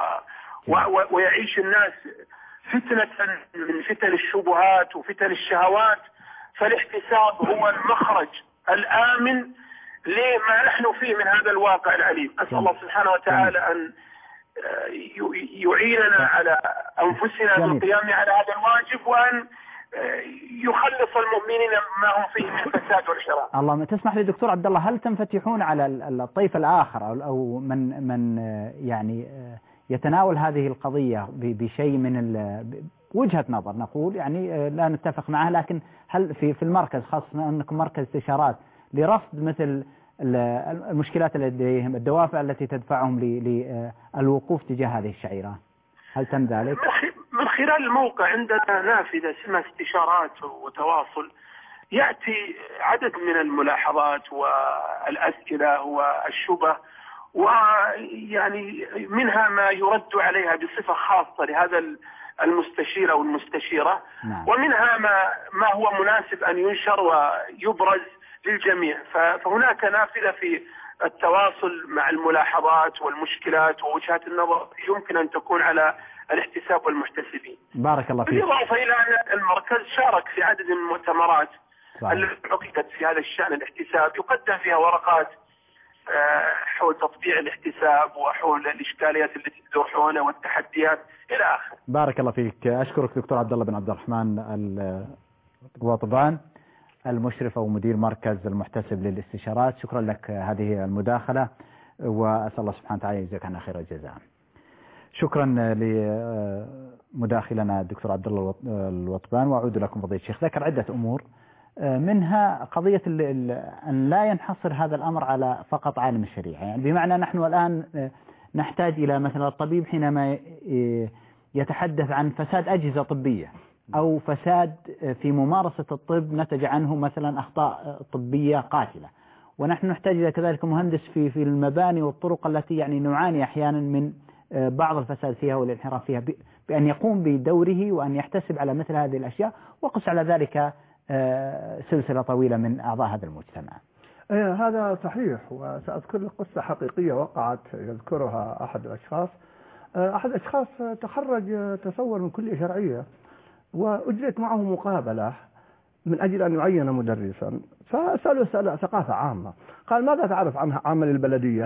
Speaker 3: ويعيش الناس فتنة من فتن الشبهات وفتن الشهوات. فالاحتساب هو المخرج الآمن لما نحن فيه من هذا الواقع العليم. أسأل الله سبحانه وتعالى أن يعيننا على أنفسنا بالقيام على هذا الواجب، وأن يخلص المؤمنين ما هم فيه من الفساد والشرار.
Speaker 1: اللهم تسمح لي دكتور عبد الله، هل تنفتحون على الطيف الآخر أو من يعني يتناول هذه القضية بشيء من وجهة نظر نقول يعني لا نتفق معها، لكن هل في المركز خاصة أنكم مركز استشارات لرصد مثل المشكلات اللي لديهم، الدوافع التي تدفعهم للوقوف تجاه هذه الشعيرة؟ هل تم ذلك؟
Speaker 3: من خلال الموقع عندنا نافذة اسمها استشارات وتواصل، يأتي عدد من الملاحظات والأسئلة والشبه، ويعني منها ما يرد عليها بصفة خاصة لهذا المستشير أو المستشيرة.
Speaker 1: نعم.
Speaker 3: ومنها ما هو مناسب أن ينشر ويبرز للجميع. فهناك نافذة في التواصل مع الملاحظات والمشكلات ووجهات النظر يمكن أن تكون على الاحتساب والمحتسبين.
Speaker 1: بارك الله فيك.
Speaker 3: بالإضافة إلى أن المركز شارك في عدد من المؤتمرات التي عقدت في هذا الشأن الاحتساب، يقدم فيها ورقات حول تطبيع الاحتساب وحول الإشكاليات التي تدور حولنا والتحديات إلى آخره.
Speaker 1: بارك الله فيك. أشكرك دكتور عبد الله بن عبد الرحمن الوطبان، المشرف أو مدير مركز المحتسب للاستشارات. شكرا لك هذه المداخلة، وأسأل الله سبحانه وتعالى يجزاك عنا خير الجزاء. شكرا لمداخلنا الدكتور عبد الله الوطبان. وأعود لكم فضيلة الشيخ. ذكر عدة أمور، منها قضية أن لا ينحصر هذا الأمر على فقط عالم الشريعة، يعني بمعنى نحن الآن نحتاج إلى مثلا الطبيب حينما يتحدث عن فساد أجهزة طبية أو فساد في ممارسة الطب نتج عنه مثلا أخطاء طبية قاتلة، ونحن نحتاج إلى كذلك مهندس في المباني والطرق التي يعني نعاني أحيانا من بعض الفساد فيها والانحراف فيها، بأن يقوم بدوره وأن يحتسب على مثل هذه الأشياء، وقس على ذلك سلسلة طويلة من أعضاء هذا المجتمع.
Speaker 2: هذا صحيح، وسأذكر قصة حقيقية وقعت يذكرها أحد الأشخاص تخرج تصور من كلية شرعية، وأجريت معه مقابلة من أجل أن يعين مدرسا، فسأله ثقافة عامة، قال ماذا تعرف عن عمل البلدية؟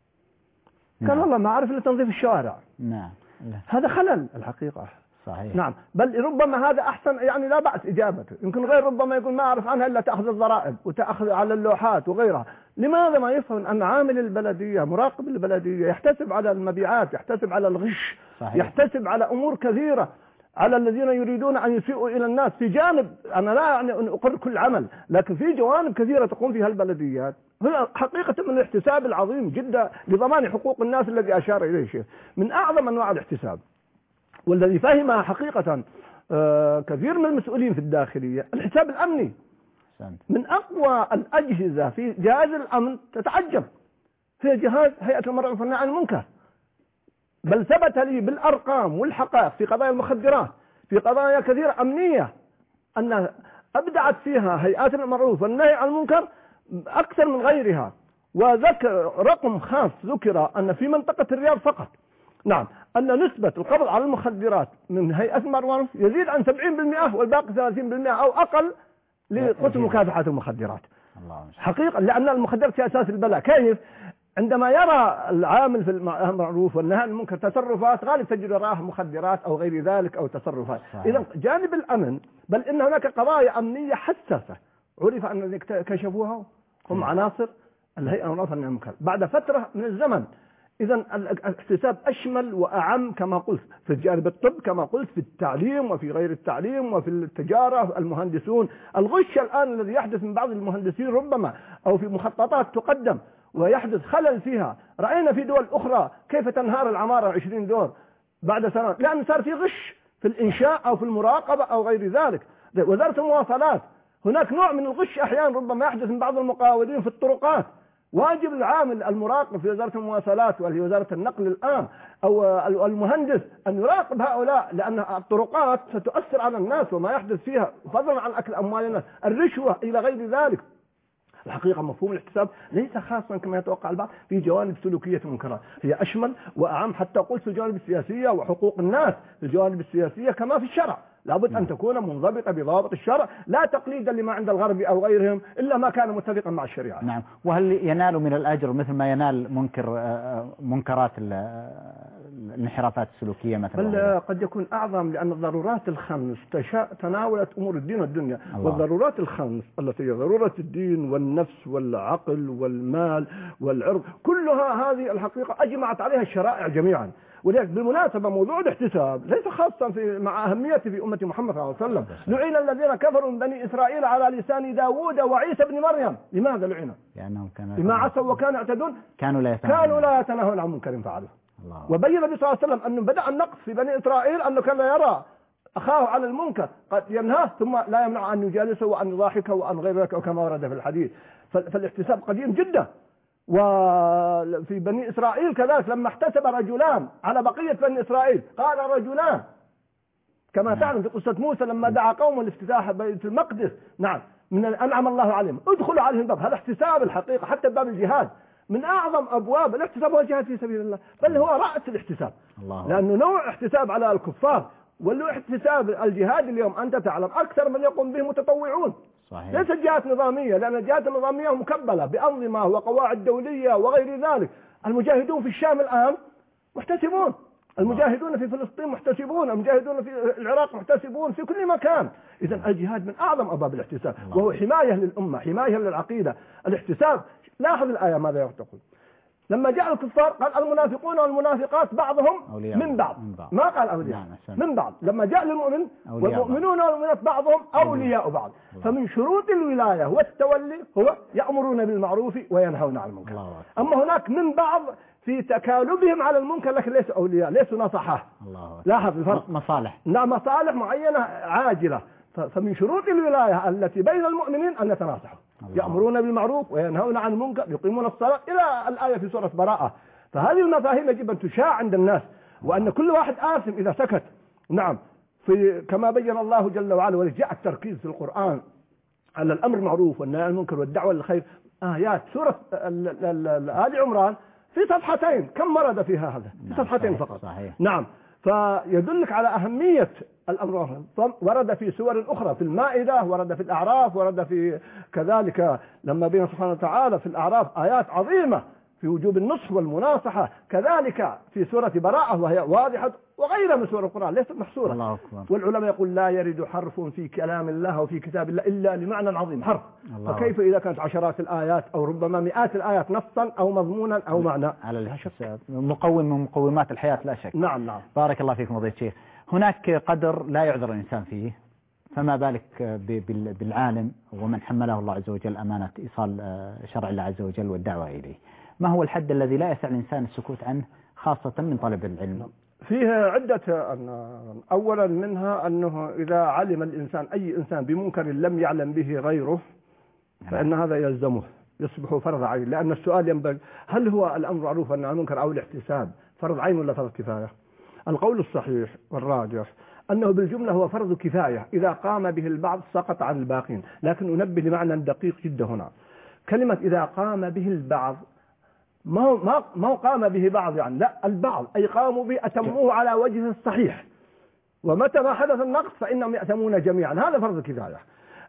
Speaker 2: قال والله ما أعرف إلا تنظيف الشوارع.
Speaker 1: نعم.
Speaker 2: هذا خلل الحقيقة.
Speaker 1: صحيح.
Speaker 2: نعم، بل ربما هذا أحسن، يعني لا بأس إجابته، يمكن غير ربما يقول ما أعرف عنها إلا تأخذ الضرائب وتأخذ على اللوحات وغيرها. لماذا ما يفهم أن عامل البلدية مراقب البلدية يحتسب على المبيعات، يحتسب على الغش،
Speaker 1: صحيح.
Speaker 2: يحتسب على أمور كثيرة، على الذين يريدون أن يسيئوا إلى الناس. في جانب أنا لا يعني أن أقر كل عمل، لكن في جوانب كثيرة تقوم فيها البلديات هي حقيقة من الاحتساب العظيم جدا لضمان حقوق الناس الذي أشار إليه الشيخ، من أعظم أنواع الاحتساب، والذي فهمها حقيقة كثير من المسؤولين في الداخلية. الحساب الأمني من أقوى الأجهزة في جهاز الأمن، تتعجب في جهاز هيئة المعروف والنهي عن المنكر، بل ثبت لي بالأرقام والحقائق في قضايا المخدرات، في قضايا كثيرة أمنية، أن أبدعت فيها هيئات المعروف والنهي عن المنكر أكثر من غيرها. وذكر رقم خاص، ذكر أن في منطقة الرياض فقط، نعم، أن نسبة القبض على المخدرات من هيئة المعروف يزيد عن 70%، والباقي 30% أو أقل لقسم مكافحة المخدرات. حقيقة لأن المخدرات هي أساس البلاء. كيف؟ عندما يرى العامل في المعروف والنهي عن المنكر تصرفات غالب تجد وراءها مخدرات أو غير ذلك أو تصرفات. إذا جانب الأمن، بل إن هناك قضايا أمنية حساسة عرف أن كشفوها هم عناصر الهيئة المعروف والنهي عن المنكر بعد فترة من الزمن. إذا الاحتساب أشمل وأعم كما قلت في جانب الطب، كما قلت في التعليم وفي غير التعليم وفي التجارة، المهندسون. الغش الآن الذي يحدث من بعض المهندسين ربما أو في مخططات تقدم ويحدث خلل فيها، رأينا في دول أخرى كيف تنهار العمارة 20 دور بعد سنوات، لأن صار في غش في الإنشاء أو في المراقبة أو غير ذلك. وزارة المواصلات هناك نوع من الغش أحيانا ربما يحدث من بعض المقاولين في الطرقات. واجب العامل المراقب في وزارة المواصلات وهي وزارة النقل الآن أو المهندس أن يراقب هؤلاء، لأن الطرقات ستؤثر على الناس وما يحدث فيها، فضلا عن أكل أموال الناس، الرشوة إلى غير ذلك. الحقيقة مفهوم الاحتساب ليس خاصا كما يتوقع البعض في جوانب سلوكية المنكرات، هي أشمل وأعم، حتى قلت في الجوانب السياسية وحقوق الناس في الجوانب السياسية كما في الشرع، لابد أن تكون منضبطة بضابط الشرع، لا تقليدا لما عند الغرب أو غيرهم إلا ما كان متفقا مع الشريعة.
Speaker 1: نعم. وهل ينال من الأجر مثل ما ينال منكرات الانحرافات السلوكية مثلا؟
Speaker 2: بل قد يكون أعظم، لأن الضرورات الخمس تناولت أمور الدين والدنيا، والضرورات الخمس التي هي ضرورة الدين والنفس والعقل والمال والعرض، كلها هذه الحقيقة أجمعت عليها الشرائع جميعا. ولذلك بالمناسبة موضوع الاحتساب ليس خاصا مع أهميته في أمة محمد صلى الله عليه وسلم. لعن الذين كفروا من بني إسرائيل على لسان داود وعيسى بن مريم. لماذا لعنوا؟
Speaker 1: لأنهم
Speaker 2: بما عصوا وكانوا يعتدون، كانوا لا يتناهون عن منكر فعلوه. وبين النبي صلى الله عليه وسلم أنه بدأ النقص في بني إسرائيل أنه كان يرى أخاه على المنكر قد ينهاه ثم لا يمنع أن يجالسه وأن يضاحكه وأن غير ذلك كما ورد في الحديث. فالاحتساب قديم جدا. وفي بني إسرائيل كذلك لما احتسب رجلان على بقية بني إسرائيل قال رجلان كما تعلم في قصة موسى لما دعا قوم لافتتاح بيت المقدس نعم من أنعم الله عليهم ادخلوا عليهم الباب. هذا احتساب الحقيقة. حتى باب الجهاد من أعظم أبواب الاحتساب هو الجهاد في سبيل الله، بل هو رأس الاحتساب لأنه نوع احتساب على الكفار واللي احتساب الجهاد اليوم أنت تعلم أكثر من يقوم به متطوعون. صحيح. ليست جهات نظامية لأن الجهات النظامية مكبلة بأنظمة وقواعد دولية وغير ذلك. المجاهدون في الشام الآن محتسبون، المجاهدون في فلسطين محتسبون، المجاهدون في العراق محتسبون في كل مكان. إذن الجهاد من أعظم أبواب الاحتساب وهو حماية للأمة، حماية للعقيدة. الاحتساب لاحظ الآية ماذا تقول لما جاء الكفار قال المنافقون والمنافقات بعضهم من بعض. ما قال أولياء من بعض. لما جاء للمؤمن والمؤمنون والمؤمنات بعضهم أولياء بعض. فمن شروط الولاية والتولي هو يأمرون بالمعروف وينهون عن المنكر. أما هناك من بعض في تكالبهم على المنكر لكن ليسوا أولياء، ليسوا نصحة. لاحظ الفرق.
Speaker 1: مصالح.
Speaker 2: نعم مصالح معينة عاجلة. فمن شروط الولاية التي بين المؤمنين أن يتناصحوا، يأمرون بالمعروف وينهون عن المنكر، يقيمون الصلاة إلى الآية في سورة براءة. فهذه المفاهيم يجب أن تشاع عند الناس وأن كل واحد آثم إذا سكت. نعم في كما بين الله جل وعلا ولجاء التركيز في القرآن على الأمر المعروف والنهي عن المنكر والدعوة للخير. آيات سورة آل عمران في صفحتين، كم ورد فيها هذا؟ في صفحتين فقط. صحيح. نعم فيدلك على أهمية الأمر. ورد في سور أخرى في المائدة، ورد في الأعراف، ورد في كذلك لما بين سبحانه وتعالى في الأعراف آيات عظيمة في وجوب النصح والمناصحة. كذلك في سورة براءة وهي واضحة وغيرها من سور القرآن ليست محصورة. الله أكبر. والعلماء يقول لا يرد حرف في كلام الله وفي كتاب الله إلا لمعنى عظيم حرف. فكيف إذا كانت عشرات الآيات أو ربما مئات الآيات نصا أو مضمونا أو معنى.
Speaker 1: على الحساب مقوم من مقومات الحياة لا شك.
Speaker 2: نعم نعم.
Speaker 1: بارك الله فيكم فضيلة الشيخ. هناك قدر لا يعذر الإنسان فيه، فما بالك بالعالم ومن حمله الله عز وجل أمانة إيصال شرع الله عز وجل والدعوة إليه. ما هو الحد الذي لا يسع الإنسان السكوت عنه خاصة من طلب العلم؟
Speaker 2: فيها عدة. أولا منها أنه إذا علم الإنسان أي إنسان بمنكر لم يعلم به غيره فإن هذا يلزمه يصبح فرض عين. لأن السؤال ينبغي هل هو الأمر معروف أن المنكر أو الاحتساب فرض عين ولا فرض كفاية؟ القول الصحيح والراجح أنه بالجملة هو فرض كفاية، إذا قام به البعض سقط عن الباقين. لكن أنبه لمعنى دقيق جدا هنا. كلمة إذا قام به البعض ما قام به بعض يعني لا، البعض أي قاموا به أتموه على وجه الصحيح، ومتى ما حدث النقص فإنهم يأتمون جميعا. هذا فرض كفاية.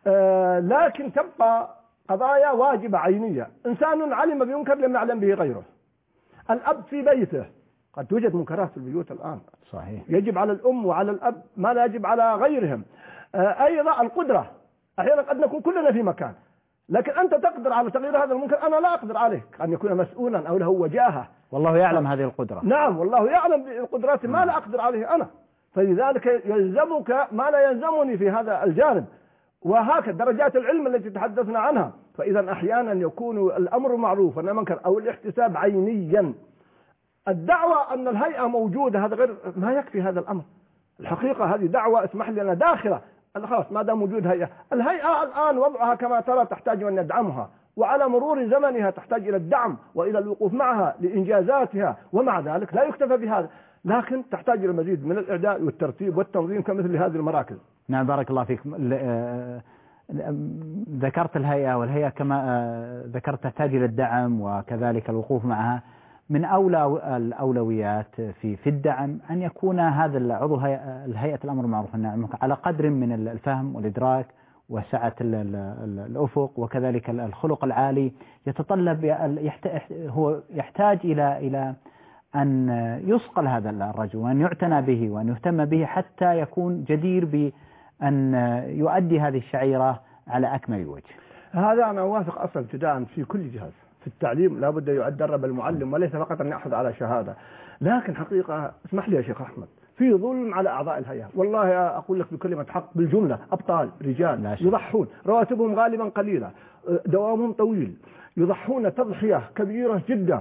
Speaker 2: لكن تبقى قضايا واجبة عينية. إنسان علم بمنكر لم يعلم به غيره. الأب في بيته قد توجد منكرات في البيوت الآن. صحيح. يجب على الأم وعلى الأب ما لا يجب على غيرهم. أيضا القدرة، أحيانا قد نكون كلنا في مكان لكن أنت تقدر على تغيير هذا المنكر، أنا لا أقدر عليه، أن يكون مسؤولا أو له وجاهة.
Speaker 1: والله يعلم هذه القدرة.
Speaker 2: نعم والله يعلم بقدرات ما لا أقدر عليه أنا، فلذلك يلزمك ما لا يلزمني في هذا الجانب. وهكذا درجات العلم التي تحدثنا عنها. فإذا أحيانا يكون الأمر معروف والمنكر أو الاحتساب عينيا. الدعوة أن الهيئة موجودة هذا غير ما يكفي هذا الأمر. الحقيقة هذه دعوة اسمح لي أنا داخلة خلاص ما دام وجود هيئة. الهيئة الآن وضعها كما ترى تحتاج أن ندعمها، وعلى مرور زمنها تحتاج إلى الدعم وإلى الوقوف معها لإنجازاتها، ومع ذلك لا يكتفى بهذا لكن تحتاج إلى المزيد من الإعداد والترتيب والتنظيم كمثل هذه المراكز.
Speaker 1: نعم بارك الله فيكم. ذكرت الهيئة، والهيئة كما ذكرت تحتاج إلى الدعم وكذلك الوقوف معها. من أولى الأولويات في الدعم أن يكون هذا العضو الهيئة الأمر بالمعروف والنهي عن المنكر على قدر من الفهم والإدراك وسعة الأفق وكذلك الخلق العالي. يتطلب هو يحتاج إلى أن يصقل هذا الرجل وأن يعتنى به وأن يهتم به حتى يكون جدير بأن يؤدي هذه الشعيرة على أكمل وجه.
Speaker 2: هذا أنا أوافق أصلا ابتداء في كل جهاز. في التعليم لا بد يدرب المعلم وليس فقط أن يأخذ على شهادة. لكن حقيقة اسمح لي يا شيخ أحمد في ظلم على أعضاء الهيئة. والله أقول لك بكلمة حق بالجملة أبطال رجال يضحون، رواتبهم غالبا قليلة، دوامهم طويل، يضحون تضحية كبيرة جدا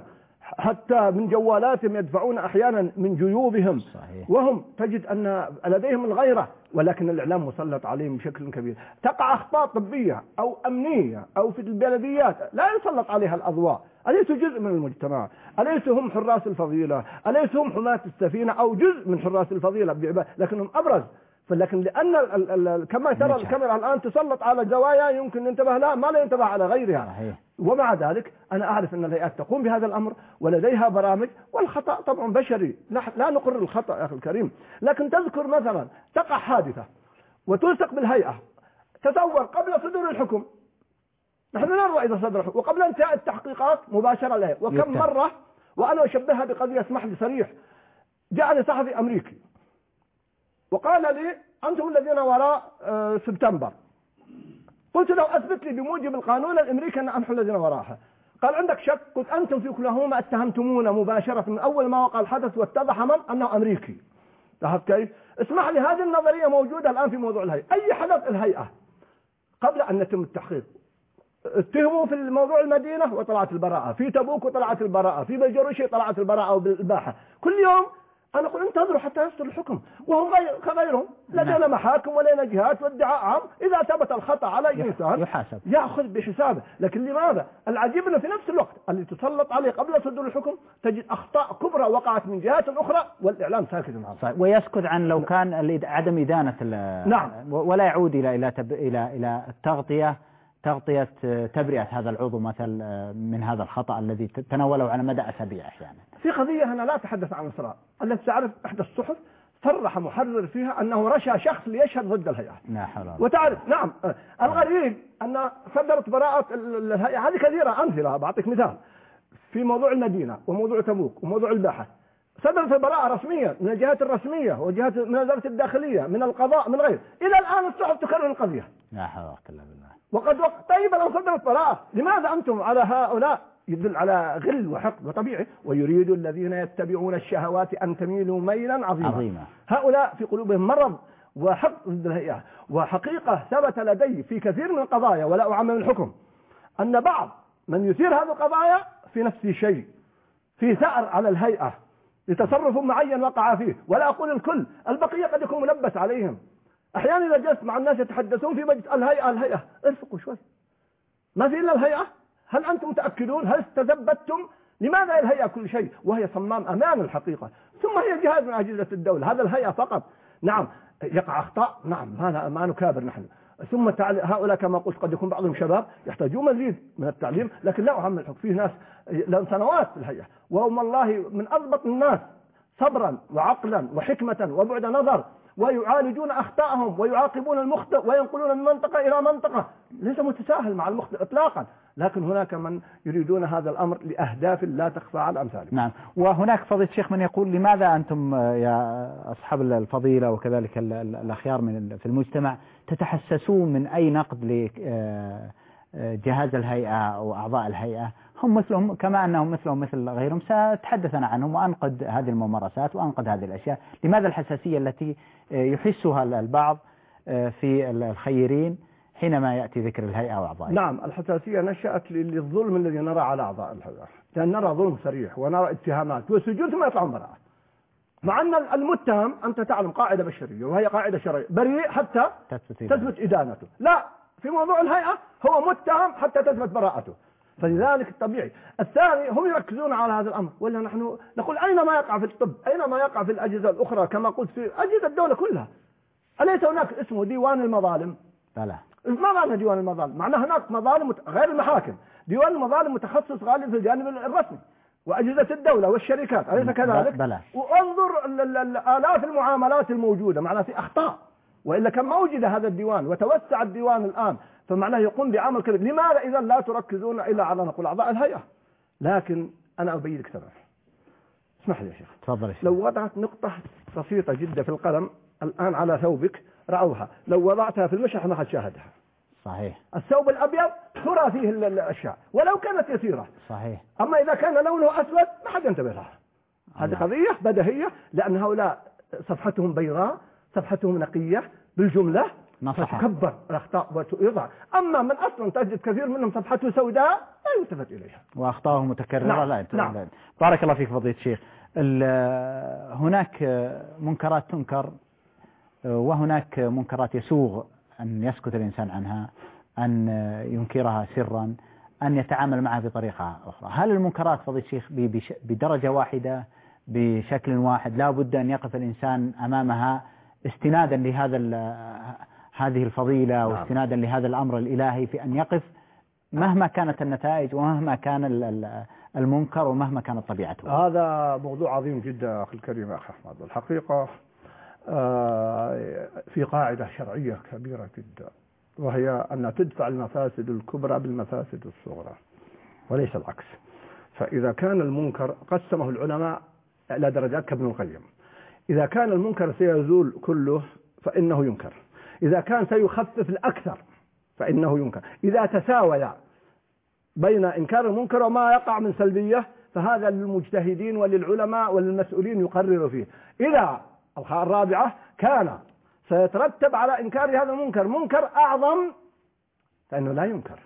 Speaker 2: حتى من جوالاتهم يدفعون أحيانا من جيوبهم.
Speaker 1: صحيح.
Speaker 2: وهم تجد أن لديهم الغيرة، ولكن الإعلام مسلط عليهم بشكل كبير. تقع أخطاء طبية أو أمنية أو في البلديات لا يسلط عليها الأضواء. أليسوا جزء من المجتمع؟ أليسوا هم حراس الفضيلة؟ أليسوا هم حماة السفينة أو جزء من حراس الفضيلة لكنهم أبرز؟ لكن لأن كما ترى الكاميرا الآن تسلط على زوايا يمكن ننتبه لها ما لا ينتبه على غيرها.
Speaker 1: صحيح.
Speaker 2: ومع ذلك أنا أعرف أن الهيئات تقوم بهذا الأمر ولديها برامج، والخطأ طبعا بشري، لا نقر الخطأ يا أخي الكريم، لكن تذكر مثلا تقع حادثة وتلصق بالهيئة. تصور قبل صدور الحكم، نحن نرى إذا صدر الحكم وقبل انتهاء التحقيقات مباشرة لها. وكم مرة وأنا أشبهها بقضية، اسمح لي صريح، جاءني صحفي أمريكي وقال لي أنتم الذين وراء سبتمبر. قلت له أثبت لي بموجب القانون الأمريكي أن نحن الذين وراءها. قال عندك شك؟ قلت أنتم في اوكلاهوما اتهمتمونا مباشرة من أول ما وقع الحدث واتضح أنه أمريكي. لاحظت كيف؟ اسمح لي، هذه النظرية موجودة الآن في موضوع الهيئة. أي حدث الهيئة قبل أن يتم التحقيق اتهموا في الموضوع المدينة وطلعت البراءة، في تبوك وطلعت البراءة، في بلجروشي طلعت البراءة وبالباحة. كل يوم أنا أقول انتظروا حتى يصدر الحكم، وهم كغيرهم لدينا محاكم ولدينا جهات وادعاء عام. إذا ثبت الخطأ على إنسان
Speaker 1: يحاسب،
Speaker 2: يأخذ بحسابه. لكن لماذا؟ العجيب أنه في نفس الوقت اللي تسلط عليه قبل صدور الحكم تجد أخطاء كبرى وقعت من جهات أخرى والإعلام ساكت عنها.
Speaker 1: ويسكت عن لو كان عدم إدانة.
Speaker 2: نعم.
Speaker 1: ولا يعود إلى تغطية تبرئة هذا العضو مثل من هذا الخطأ الذي تناوله على مدى أسابيع أحيانا.
Speaker 2: في قضية أنا لا أتحدث عن إسراء، التي تعرف إحدى الصحف صرح محرر فيها أنه رشى شخص ليشهد ضد الهيئة. وتعرف نعم الغريب أن صدرت براءة الهيئة. هذه كثيرة أمثلة، بعطيك مثال في موضوع المدينة وموضوع تبوك وموضوع الباحة. صدرت براءة رسمية من الجهات الرسمية وجهات من وزارة الداخلية من القضاء من غير. إلى الآن الصحف تكرر القضية.
Speaker 1: لا حول ولا قوة إلا بالله.
Speaker 2: وقد طيب لو صدرت براءة، لماذا أنتم على هؤلاء؟ يدل على غل وحقد وطبيعي. ويريد الذين يتبعون الشهوات أن تميلوا ميلا عظيما. هؤلاء في قلوبهم مرض وحقد ضد الهيئة. وحقيقة ثبت لدي في كثير من القضايا ولا أعمم الحكم أن بعض من يثير هذه القضايا في نفس شيء، في ثأر على الهيئة لتصرف معين وقع فيه. ولا أقول الكل، البقية قد يكون ملبس عليهم. أحيانا إذا جلست مع الناس يتحدثون في مجلس الهيئة ارفقوا شوي، ما في إلا الهيئة. هل أنتم متأكدون؟ هل استثبتم؟ لماذا الهيئة كل شيء وهي صمام أمان الحقيقة؟ ثم هي جهاز من أجهزة الدولة، هذا الهيئة فقط. نعم يقع أخطاء، نعم ما نكابر نحن. ثم هؤلاء كما قلت قد يكون بعضهم شباب يحتاجون مزيد من التعليم، لكن لا أعمم الحكم. فيه ناس لهم سنوات في الهيئة وهم والله من أضبط الناس صبرا وعقلا وحكمة وبعد نظر، ويعالجون أخطائهم ويعاقبون المخطئ وينقلون من منطقة إلى منطقة. ليس متساهل مع المخطئ إطلاقا، لكن هناك من يريدون هذا الأمر لأهداف لا تخفى على أمثالهم.
Speaker 1: نعم. وهناك فضيلة الشيخ من يقول لماذا أنتم يا أصحاب الفضيلة وكذلك الأخيار في المجتمع تتحسسون من أي نقد لجهاز الهيئة أو أعضاء الهيئة؟ هم مثلهم كما أنهم مثلهم مثل غيرهم. سأتحدث أنا عنهم وأنقد هذه الممارسات وأنقد هذه الأشياء. لماذا الحساسية التي يحسها البعض في الخيرين حينما يأتي ذكر الهيئة وأعضائها؟
Speaker 2: نعم الحساسية نشأت للظلم الذي نرى على أعضاء الهيئة، لأن نرى ظلم صريح ونرى اتهامات وسجون ثم يطلعون براءة، مع أن المتهم أنت تعلم قاعدة بشرية وهي قاعدة شرعية، بريء حتى تثبت إدانته. لا، في موضوع الهيئة هو متهم حتى تثبت براءته، فلذلك الطبيعي. الثاني هم يركزون على هذا الأمر، ولا نحن نقول أين ما يقع في الطب، أين ما يقع في الأجهزة الأخرى كما قلت في أجهزة الدولة كلها. أليس هناك اسمه ديوان المظالم؟
Speaker 1: بلى.
Speaker 2: ما معنى ديوان المظالم؟ معنى هناك مظالم غير المحاكم. ديوان المظالم متخصص غالبا في الجانب الرسمي وأجهزة الدولة والشركات، أليس كذلك؟
Speaker 1: بلى.
Speaker 2: وانظر آلاف المعاملات الموجودة، معناه في أخطاء، وإلا كان ما وجد هذا الديوان وتوسع الديوان الآن فمعناه يقوم بعمل كبير. لماذا إذا لا تركزون إلا على نقول أعضاء الهيئة؟ لكن أنا أبين لك سبب. اسمح لي يا شيخ.
Speaker 1: تفضل يا شيخ.
Speaker 2: لو وضعت نقطة بسيطة جدا في القلم الآن على ثوبك رأوها، لو وضعتها في المشرح ما حد شاهدها.
Speaker 1: صحيح.
Speaker 2: الثوب الأبيض ترى فيه الأشياء ولو كانت يسيرة.
Speaker 1: صحيح.
Speaker 2: أما إذا كان لونه أسود ما حد ينتبه لها. هذه قضية بديهية، لأن هؤلاء صفحتهم بيضاء، صفحتهم نقية بالجملة، فتكبر الأخطاء وتضع. أما من أصلا تجد كثير منهم صفحته سوداء لا يلتفت إليها
Speaker 1: وأخطاءه متكررة.
Speaker 2: نعم.
Speaker 1: بارك الله فيك فضيلة الشيخ. هناك منكرات تنكر وهناك منكرات يسوغ أن يسكت الإنسان عنها، أن ينكرها سرا، أن يتعامل معها بطريقة أخرى. هل المنكرات فضيلة الشيخ بدرجة واحدة بشكل واحد لا بد أن يقف الإنسان أمامها استنادا هذه الفضيلة واستنادا لهذا الأمر الإلهي في أن يقف مهما كانت النتائج ومهما كان المنكر ومهما كانت طبيعته؟
Speaker 2: هذا موضوع عظيم جدا أخي الكريم أخي أحمد. الحقيقة في قاعدة شرعية كبيرة جدا، وهي أن تدفع المفاسد الكبرى بالمفاسد الصغرى وليس العكس. فإذا كان المنكر قسمه العلماء إلى درجات كابن القيم. إذا كان المنكر سيزول كله فإنه ينكر، إذا كان سيخفف الأكثر فإنه ينكر، إذا تساوي بين إنكار المنكر وما يقع من سلبية فهذا للمجتهدين وللعلماء وللمسؤولين يقرروا فيه. إذا الرابعة كان سيترتب على إنكار هذا المنكر منكر أعظم فإنه لا ينكر.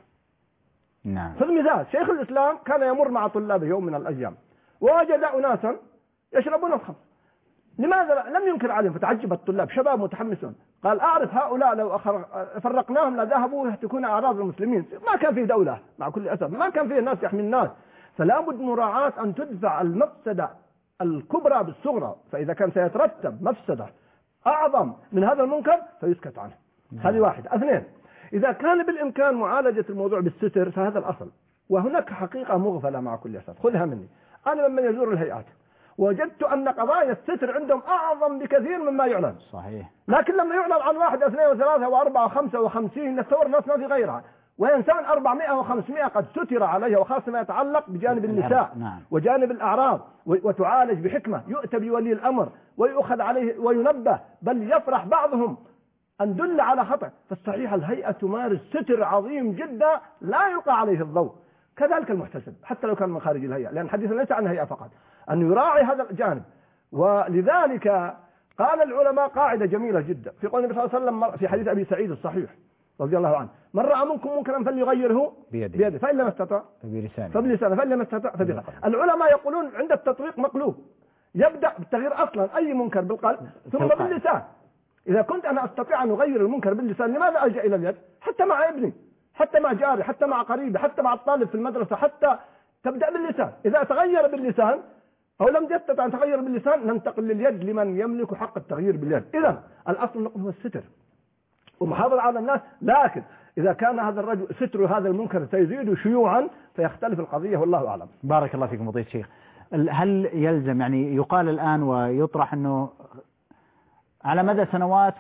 Speaker 1: نعم.
Speaker 2: في المثال شيخ الإسلام كان يمر مع طلابه يوم من الأيام ووجد أناسا يشربون الخمر، لماذا لم ينكر عليهم؟ فتعجب الطلاب شباب متحمسون، قال أعرف هؤلاء لو فرقناهم لذهبوا يهتكون أعراض المسلمين. ما كان فيه دولة مع كل أسف، ما كان فيه ناس يحمي الناس، فلا بد مراعاة أن تدفع المفسدة الكبرى بالصغرى. فإذا كان سيترتب مفسدة أعظم من هذا المنكر فيسكت عنه. هذه واحدة. اثنين، إذا كان بالإمكان معالجة الموضوع بالستر فهذا الأصل. وهناك حقيقة مغفلة مع كل أسف، خذها مني. أنا لما يزور الهيئات وجدت أن قضايا الستر عندهم أعظم بكثير مما يعلن.
Speaker 1: صحيح.
Speaker 2: لكن لما يعلن عن 1 2 3 و4 و5 و50 نتصور الناس ما في غيرها، وإنسان 400 و500 قد ستر عليها، وخاصة ما يتعلق بجانب النساء وجانب الأعراض، وتعالج بحكمة، يؤتى بولي الأمر ويؤخذ عليه وينبه، بل يفرح بعضهم أن دل على خطأ. فالصحيح الهيئة تمارس ستر عظيم جدا لا يلقى عليه الضوء. كذلك المحتسب حتى لو كان من خارج الهيئة، لأن الحديث ليس عن الهيئة فقط، أن يراعي هذا الجانب. ولذلك قال العلماء قاعدة جميلة جدا في قول النبي صلى الله عليه وسلم في حديث أبي سعيد الصحيح رضي الله عنه: من رأى منكم منكرا فليغيره بيده فإن لم يستطع فبلسانه فإن لم يستطع فبقلبه. العلماء يقولون عند التطبيق مقلوب، يبدأ بالتغيير أصلا أي منكر بالقلب ثم باللسان. إذا كنت أنا أستطيع أن أغير المنكر باللسان لماذا ألجأ إلى اليد؟ حتى مع ابني، حتى مع جاري، حتى مع قريبي، حتى مع الطالب في المدرسة، حتى تبدأ باللسان. إذا تغير باللسان أو لم يستطع أن تغير باللسان ننتقل لليد لمن يملك حق التغيير باليد. إذا الأصل نقول هو الستر ومحافظة على الناس. لكن إذا كان هذا الرجل ستر هذا المنكر سيزيد شيوعا فيختلف القضية والله أعلم.
Speaker 1: بارك الله فيكم فضيلة الشيخ. هل يلزم يعني يقال الآن ويطرح أنه على مدى سنوات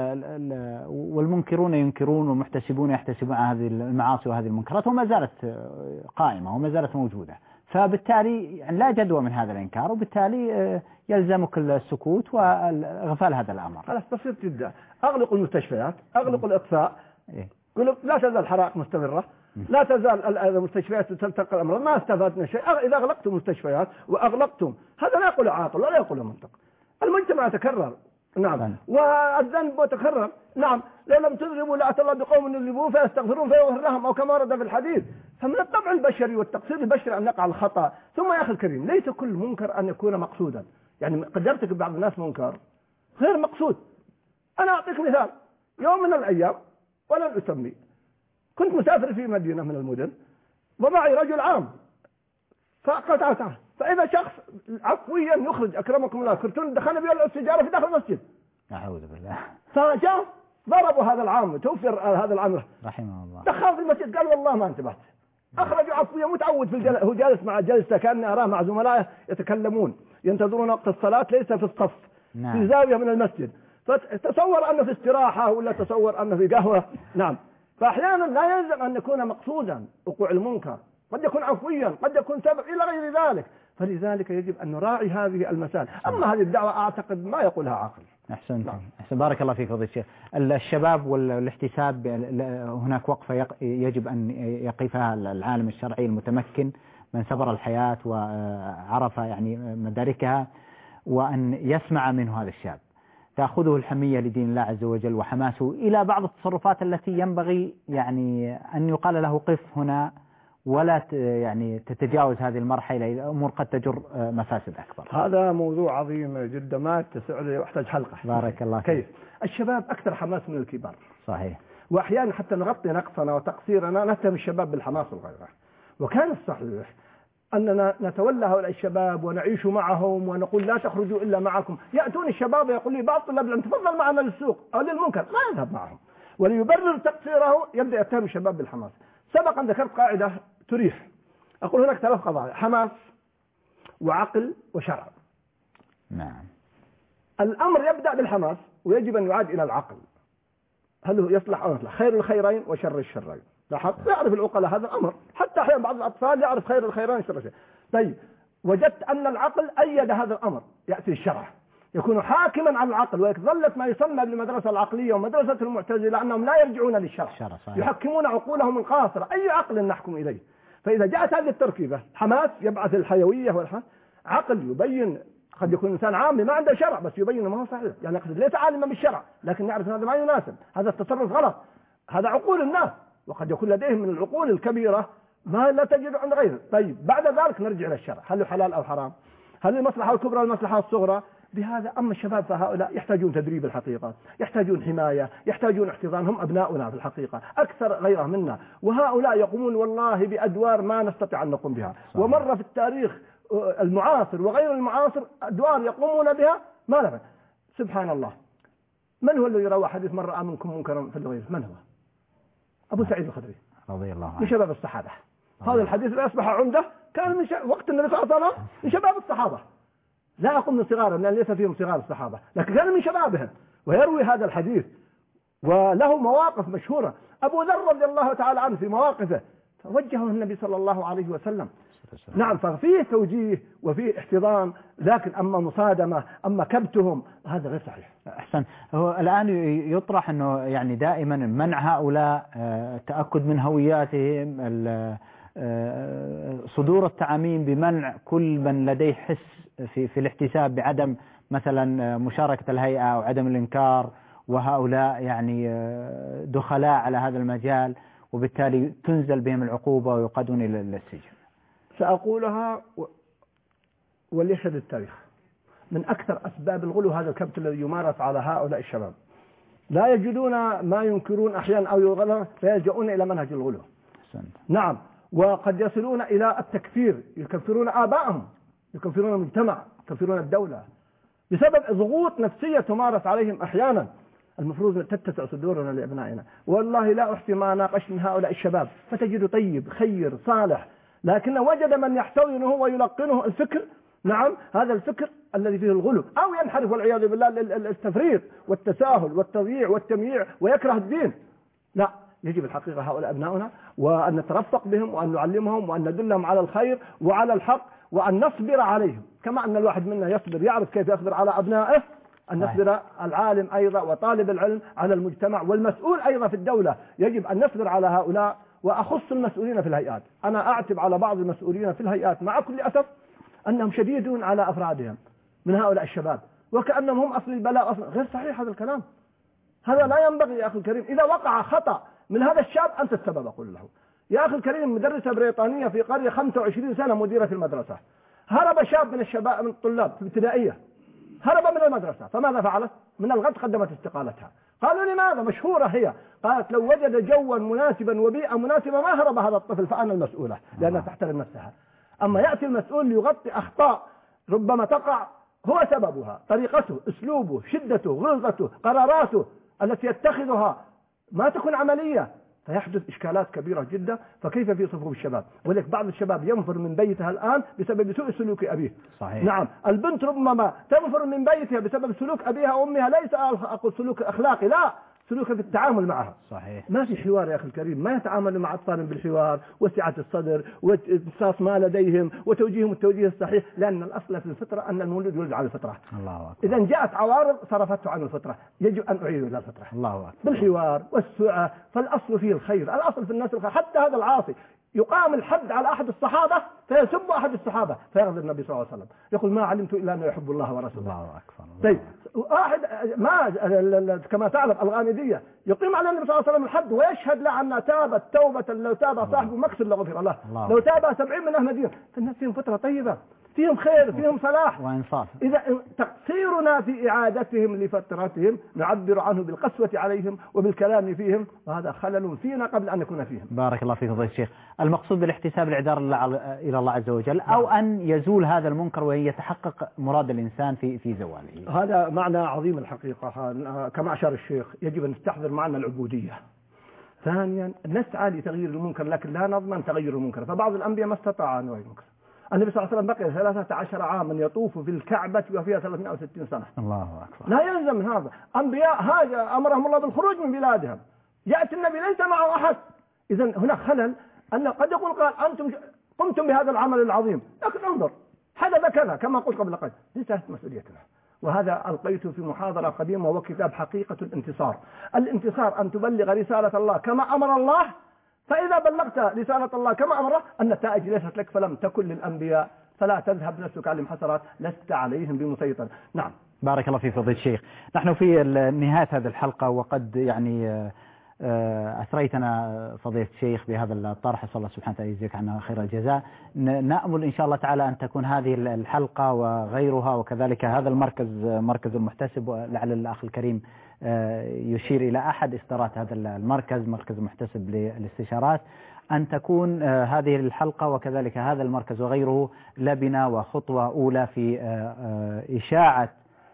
Speaker 1: والمنكرون ينكرون والمحتسبون يحتسبون هذه المعاصي وهذه المنكرات وما زالت قائمة وما زالت موجودة، فبالتالي يعني لا جدوى من هذا الإنكار، وبالتالي يلزمك السكوت وغفال هذا الأمر.
Speaker 2: خلاص بسيط جدا، أغلقوا المستشفيات، أغلقوا الإطفاء، قلوا لا تزال الحرائق مستمرة، لا تزال المستشفيات تلتقى الأمراض، ما استفدنا شيء. إذا أغلقتم المستشفيات وأغلقتم، هذا لا يقول عاقل ولا يقول منطق. المجتمع يتكرر، نعم، والذنب يتكرر، نعم. لو لم تذنبوا لا أتى الله بقوم يذنبون فيستغفرون فيغفر لهم، أو كما ورد في الحديث. فمن الطبع البشري والتقصير البشري أن يقع الخطأ. ثم يا أخي الكريم ليس كل منكر أن يكون مقصودا، يعني قد يرتكب بعض الناس منكر غير مقصود. أنا أعطيك مثال، يوم من الأيام ولن أسمي، كنت مسافر في مدينة من المدن ومعي رجل عام فقطعته، فإذا شخص عفويا يخرج أكرمكم الله كرتون دخلنا بيولع السيجارة في داخل المسجد.
Speaker 1: أعوذ بالله.
Speaker 2: فجاء ضربوا هذا العام، توفر هذا العام
Speaker 1: رحمه الله،
Speaker 2: دخل في المسجد قال والله ما انتبهت، أخرج عفويا متعود في هو جالس مع جلسة كأني أراه مع زملائه يتكلمون ينتظرون وقت الصلاة ليس في الصف، نعم، في زاوية من المسجد، فتصور أنه في استراحة ولا تصور أنه في قهوة، نعم. فأحيانا لا يلزم أن يكون مقصودا وقوع المنكر، قد يكون عفويا، قد يكون سبب إلى غير ذلك. فلذلك يجب أن نراعي هذه المسائل. أما هذه الدعوة أعتقد ما يقولها عاقل.
Speaker 1: أحسنت. أحسن. بارك الله فيك فضيلة الشيخ. الشباب والاحتساب هناك وقفة يجب أن يقفها العالم الشرعي المتمكن من سبر الحياة وعرف يعني مداركها، وأن يسمع منه هذا الشاب. تأخذه الحمية لدين الله عز وجل وحماسه إلى بعض التصرفات التي ينبغي يعني أن يقال له قف هنا ولا يعني تتجاوز هذه المرحلة إلى أمور قد تجر مفاسد أكبر؟
Speaker 2: هذا موضوع عظيم جدا ما يتسع له يحتاج حلقة.
Speaker 1: بارك الله فيك.
Speaker 2: كيف الشباب أكثر حماس من الكبار.
Speaker 1: صحيح.
Speaker 2: وأحيانا حتى نغطي نقصنا وتقصيرنا نتهم الشباب بالحماس وغيره. وكان الصحيح أننا نتولى هؤلاء الشباب ونعيش معهم ونقول لا تخرجوا إلا معكم. يأتون الشباب ويقول لي بعض الطلاب لن تفضل معنا للسوق أو للمنكر ما يذهب معهم، وليبرر تقصيره يبدأ يتهم الشباب بالحماس. سبقا ذكرت قاعدة تريح، أقول هناك 3 قضايا: حماس وعقل وشرع.
Speaker 1: نعم.
Speaker 2: الأمر يبدأ بالحماس ويجب أن يعاد إلى العقل، هل هو يصلح أو يصلح، خير الخيرين وشر الشرين. لاحظ يعرف العقلاء هذا الأمر، حتى أحيانا بعض الأطفال يعرف خير الخيرين وشر الشرين. طيب وجدت أن العقل أيد هذا الأمر، يأتي الشرع يكون حاكما على العقل، ويظلت ما يسمى بالمدرسة العقلية ومدرسة المعتزلة أنهم لا يرجعون للشرع، يحكمون عقولهم القاصرة، أي عقل نحكم إليه. فإذا جاءت هذه التركيبة، حماس يبعث الحيوية والحماس، عقل يبين، قد يكون إنسان عامي ما عنده شرع بس يبين ما هو صحيح، يعني يقصد ليس عالما بالشرع لكن يعرف هذا ما يناسب، هذا التصرف غلط، هذا عقول الناس، وقد يكون لديهم من العقول الكبيرة ما لا تجد عند غيره. طيب بعد ذلك نرجع إلى الشرع، هل حلال أو حرام، هل المصلحة الكبرى المصلحة الصغرى، بهذا. أما الشباب فهؤلاء يحتاجون تدريب الحقيقة، يحتاجون حماية، يحتاجون احتضان، هم أبناؤنا في الحقيقة أكثر غيره منا، وهؤلاء يقومون والله بأدوار ما نستطيع أن نقوم بها. ومر في التاريخ المعاصر وغير المعاصر أدوار يقومون بها ما لها. سبحان الله، من هو الذي روى حديث من رأى منكم منكرا فليغيره؟ من هو؟ أبو سعيد الخدري
Speaker 1: رضي الله عنه،
Speaker 2: من شباب الصحابة. هذا الحديث اللي أصبح عنده كان من وقت النبي صلى الله عليه وسلم من شباب الصحابة، لا أقول من صغارهم لأن ليس فيهم صغار الصحابة، لكن كان من شبابهم ويروي هذا الحديث، وله مواقف مشهورة. أبو ذر رضي الله تعالى عنه في مواقفه فوجهه النبي صلى الله عليه وسلم. نعم، ففيه توجيه وفيه احتضان، لكن أما مصادمة أما كبتهم هذا غير صحيح.
Speaker 1: أحسن. هو الآن يطرح أنه يعني دائما منع هؤلاء، تأكد من هوياتهم، صدور التعاميم بمنع كل من لديه حس في الاحتساب بعدم مثلا مشاركة الهيئة أو عدم الإنكار، وهؤلاء يعني دخلاء على هذا المجال، وبالتالي تنزل بهم العقوبة ويقادون إلى السجن.
Speaker 2: سأقولها وليشهد التاريخ، من أكثر أسباب الغلو هذا الكبت الذي يمارس على هؤلاء الشباب، لا يجدون ما ينكرون أحيانا أو يغلون فيلجؤون إلى منهج الغلو. نعم، وقد يصلون إلى التكفير، يكفرون آبائهم، يكفرون المجتمع، يكفرون الدولة بسبب ضغوط نفسية تمارس عليهم أحيانا. المفروض أن تتسع صدورنا لأبنائنا. والله لا أحصي ما ناقشت من هؤلاء الشباب، فتجد طيب خير صالح، لكن وجد من يحتوينه ويلقنه الفكر، نعم هذا الفكر الذي فيه الغلو، أو ينحرف والعياذ بالله للتفريط والتساهل والتضييع والتمييع ويكره الدين. لا، يجب الحقيقة هؤلاء أبناؤنا، وأن نترفق بهم وأن نعلمهم وأن ندلهم على الخير وعلى الحق، وأن نصبر عليهم كما أن الواحد منا يصبر، يعرف كيف يصبر على أبنائه، أن نصبر العالم أيضا وطالب العلم على المجتمع، والمسؤول أيضا في الدولة يجب أن نصبر على هؤلاء. وأخص المسؤولين في الهيئات، أنا أعتب على بعض المسؤولين في الهيئات مع كل أسف أنهم شديدون على أفرادهم من هؤلاء الشباب، وكأنهم هم أصل البلاء أصلا. غير صحيح هذا الكلام، هذا لا ينبغي يا أخي الكريم. إذا وقع خطأ من هذا الشاب أنت السبب، أقول له يا أخي الكريم، مدرسة بريطانية في قرية 25 سنة مديرة المدرسة، هرب شاب من الشباب من الطلاب في الابتدائية، هرب من المدرسة، فماذا فعلت؟ من الغد قدمت استقالتها. قالوا لماذا؟ مشهورة هي، قالت لو وجد جوا مناسبا وبيئة مناسبة ما هرب هذا الطفل، فأنا المسؤولة لأنها تحترم نفسها. أما يأتي المسؤول ليغطي أخطاء ربما تقع هو سببها، طريقته، أسلوبه، شدته، غلظته، قراراته التي يتخذها ما تكون عملية، فيحدث إشكالات كبيرة جدا. فكيف في صفوف الشباب؟ ولك بعض الشباب ينفر من بيتها الآن بسبب سوء سلوك أبيه.
Speaker 1: صحيح.
Speaker 2: نعم، البنت ربما تنفر من بيتها بسبب سلوك أبيها وأمها، ليس أقول سلوك أخلاقي، لا، سلوك في التعامل معها.
Speaker 1: صحيح.
Speaker 2: ما في حوار يا أخي الكريم، ما يتعامل مع أطفالهم بالحوار وسعة الصدر وامتصاص ما لديهم وتوجيههم التوجيه الصحيح، لأن الأصل في الفطرة أن المولود يولد على الفطرة.
Speaker 1: الله أكبر.
Speaker 2: إذا جاءت عوارض صرفته عن الفطرة، يجب أن أعيده إلى الفطرة.
Speaker 1: الله أكبر.
Speaker 2: بالحوار والسعة، فالأصل فيه الخير، الأصل في الناس الخير. حتى هذا العاصي يقام الحد على أحد الصحابة فيسب أحد الصحابة فيغضب النبي صلى الله عليه وسلم، يقول ما علمت إلا أنه يحب الله ورسوله.
Speaker 1: الله أكبر.
Speaker 2: طيب، واحد ما كما تعرف الغامدية يقيم على النبي صلى الله عليه وسلم الحد ويشهد له أن تابت توبة لو تاب صاحبه مكسر لغفر الله. لو تاب 70 من أهل مدينة فالناس فيهم فترة طيبة، فيهم خير، فيهم صلاح
Speaker 1: وإنصاف.
Speaker 2: إذا تقصيرنا في إعادتهم لفترتهم نعبر عنه بالقسوة عليهم وبالكلام فيهم، وهذا خلل فينا قبل أن يكون فيهم.
Speaker 1: بارك الله فيك فضيلة الشيخ. المقصود بالاحتساب الإعذار إلى الله عز وجل، أو أن يزول هذا المنكر ويتحقق مراد الإنسان في زواله.
Speaker 2: هذا معنى عظيم الحقيقة. كما أشار الشيخ يجب أن نستحضر معنى العبودية. ثانيا نسعى لتغيير المنكر لكن لا نضمن تغير المنكر، فبعض الأنبياء ما استطاع أن يغير المنكر. النبي صلى الله عليه وسلم بقي 13 عاما يطوف في الكعبة وفيها 360 سنة.
Speaker 1: الله أكبر.
Speaker 2: لا يلزم من هذا. أنبياء هذا أمرهم الله بالخروج من بلادهم، يأتي النبي ليس معه أحد. إذن هنا خلل، أن قد يقول قال أنتم قمتم بهذا العمل العظيم، لكن انظر حدث كذا كما قلت قبل قليل، ليست مسؤوليتنا. وهذا ألقيته في محاضرة قديمة وهو كتاب حقيقة الانتصار. الانتصار أن تبلغ رسالة الله كما أمر الله، فإذا بلغت رسالة الله كما أمره النتائج ليست لك، فلم تكن للأنبياء، فلا تذهب نفسك عليهم حسرات، لست عليهم بمسيطر. نعم.
Speaker 1: بارك الله في فضيلة الشيخ. نحن في نهاية هذه الحلقة، وقد يعني أثريتنا فضيلة الشيخ بهذا الطرح، أسأل الله سبحانه وتعالى يجزيك عنا خير الجزاء. نأمل إن شاء الله تعالى أن تكون هذه الحلقة وغيرها وكذلك هذا مركز المحتسب، ولعل الأخ الكريم يشير إلى أحد إصدارات هذا المركز، مركز المحتسب للاستشارات، أن تكون هذه الحلقة وكذلك هذا المركز وغيره لبنة وخطوة أولى في إشاعة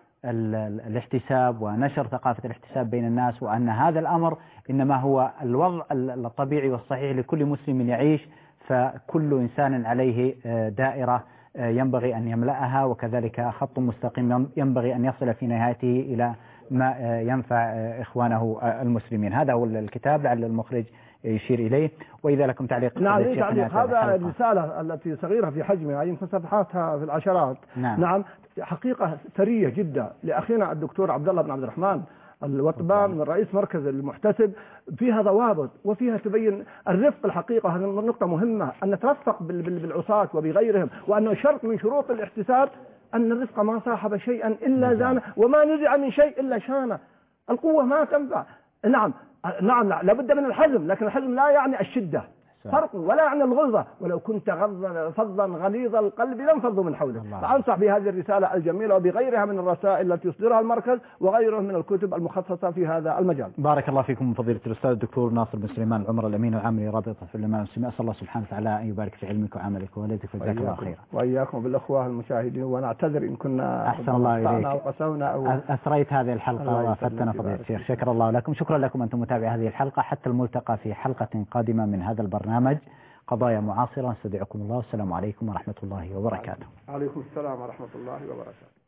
Speaker 1: الاحتساب ونشر ثقافة الاحتساب بين الناس، وأن هذا الأمر إنما هو الوضع الطبيعي والصحيح لكل مسلم يعيش، فكل إنسان عليه دائرة ينبغي أن يملأها، وكذلك خط مستقيم ينبغي أن يصل في نهايته إلى ما ينفع إخوانه المسلمين. هذا هو الكتاب، لعل المخرج يشير إليه. وإذا لكم تعليق.
Speaker 2: نعم، هذا الرسالة التي صغيرة في حجمها يمكن صفحاتها في العشرات. نعم حقيقة ثرية جدا لأخينا الدكتور عبد الله بن عبد الرحمن الوطبان من رئيس مركز المحتسب، فيها ضوابط وفيها تبين الرفق. الحقيقة هذه نقطة مهمة، أن نترفق بالعصاة وبغيرهم، وأنه شرط من شروط الاحتساب أن الرفق ما صاحب شيئا إلا زانه، وما نزع من شيء إلا شانه. القوة ما تنفع. نعم لابد من الحزم، لكن الحزم لا يعني الشدة، فرق، ولا يعني الغلظة. ولو كنت فظا غليظ القلب لانفضوا من حولك. فأنصح بهذه الرسالة الجميلة وبغيرها من الرسائل التي يصدرها المركز وغيره من الكتب المخصصة في هذا المجال.
Speaker 1: بارك الله فيكم فضيلة الأستاذ الدكتور ناصر بن سليمان العمر الأمين العام لرابطة العلماء المسلمين. أسأل الله سبحانه وتعالى أن يبارك في علمك وعملك وولدك وجزاك الله خيرا.
Speaker 2: وإياكم بالأخوة المشاهدين، ونعتذر إن كنا
Speaker 1: أحسن الله إليك
Speaker 2: أو قسونا أو
Speaker 1: أثريت هذه الحلقة وأفدتنا فضيلة الشيخ. شكر الله لكم. شكرا لكم أنتم متابعي هذه الحلقة. حتى الملتقى في حلقة قادمة من هذا البرنامج قضايا معاصرة. استودعكم الله، والسلام عليكم ورحمة الله وبركاته.
Speaker 2: عليكم السلام ورحمة الله وبركاته.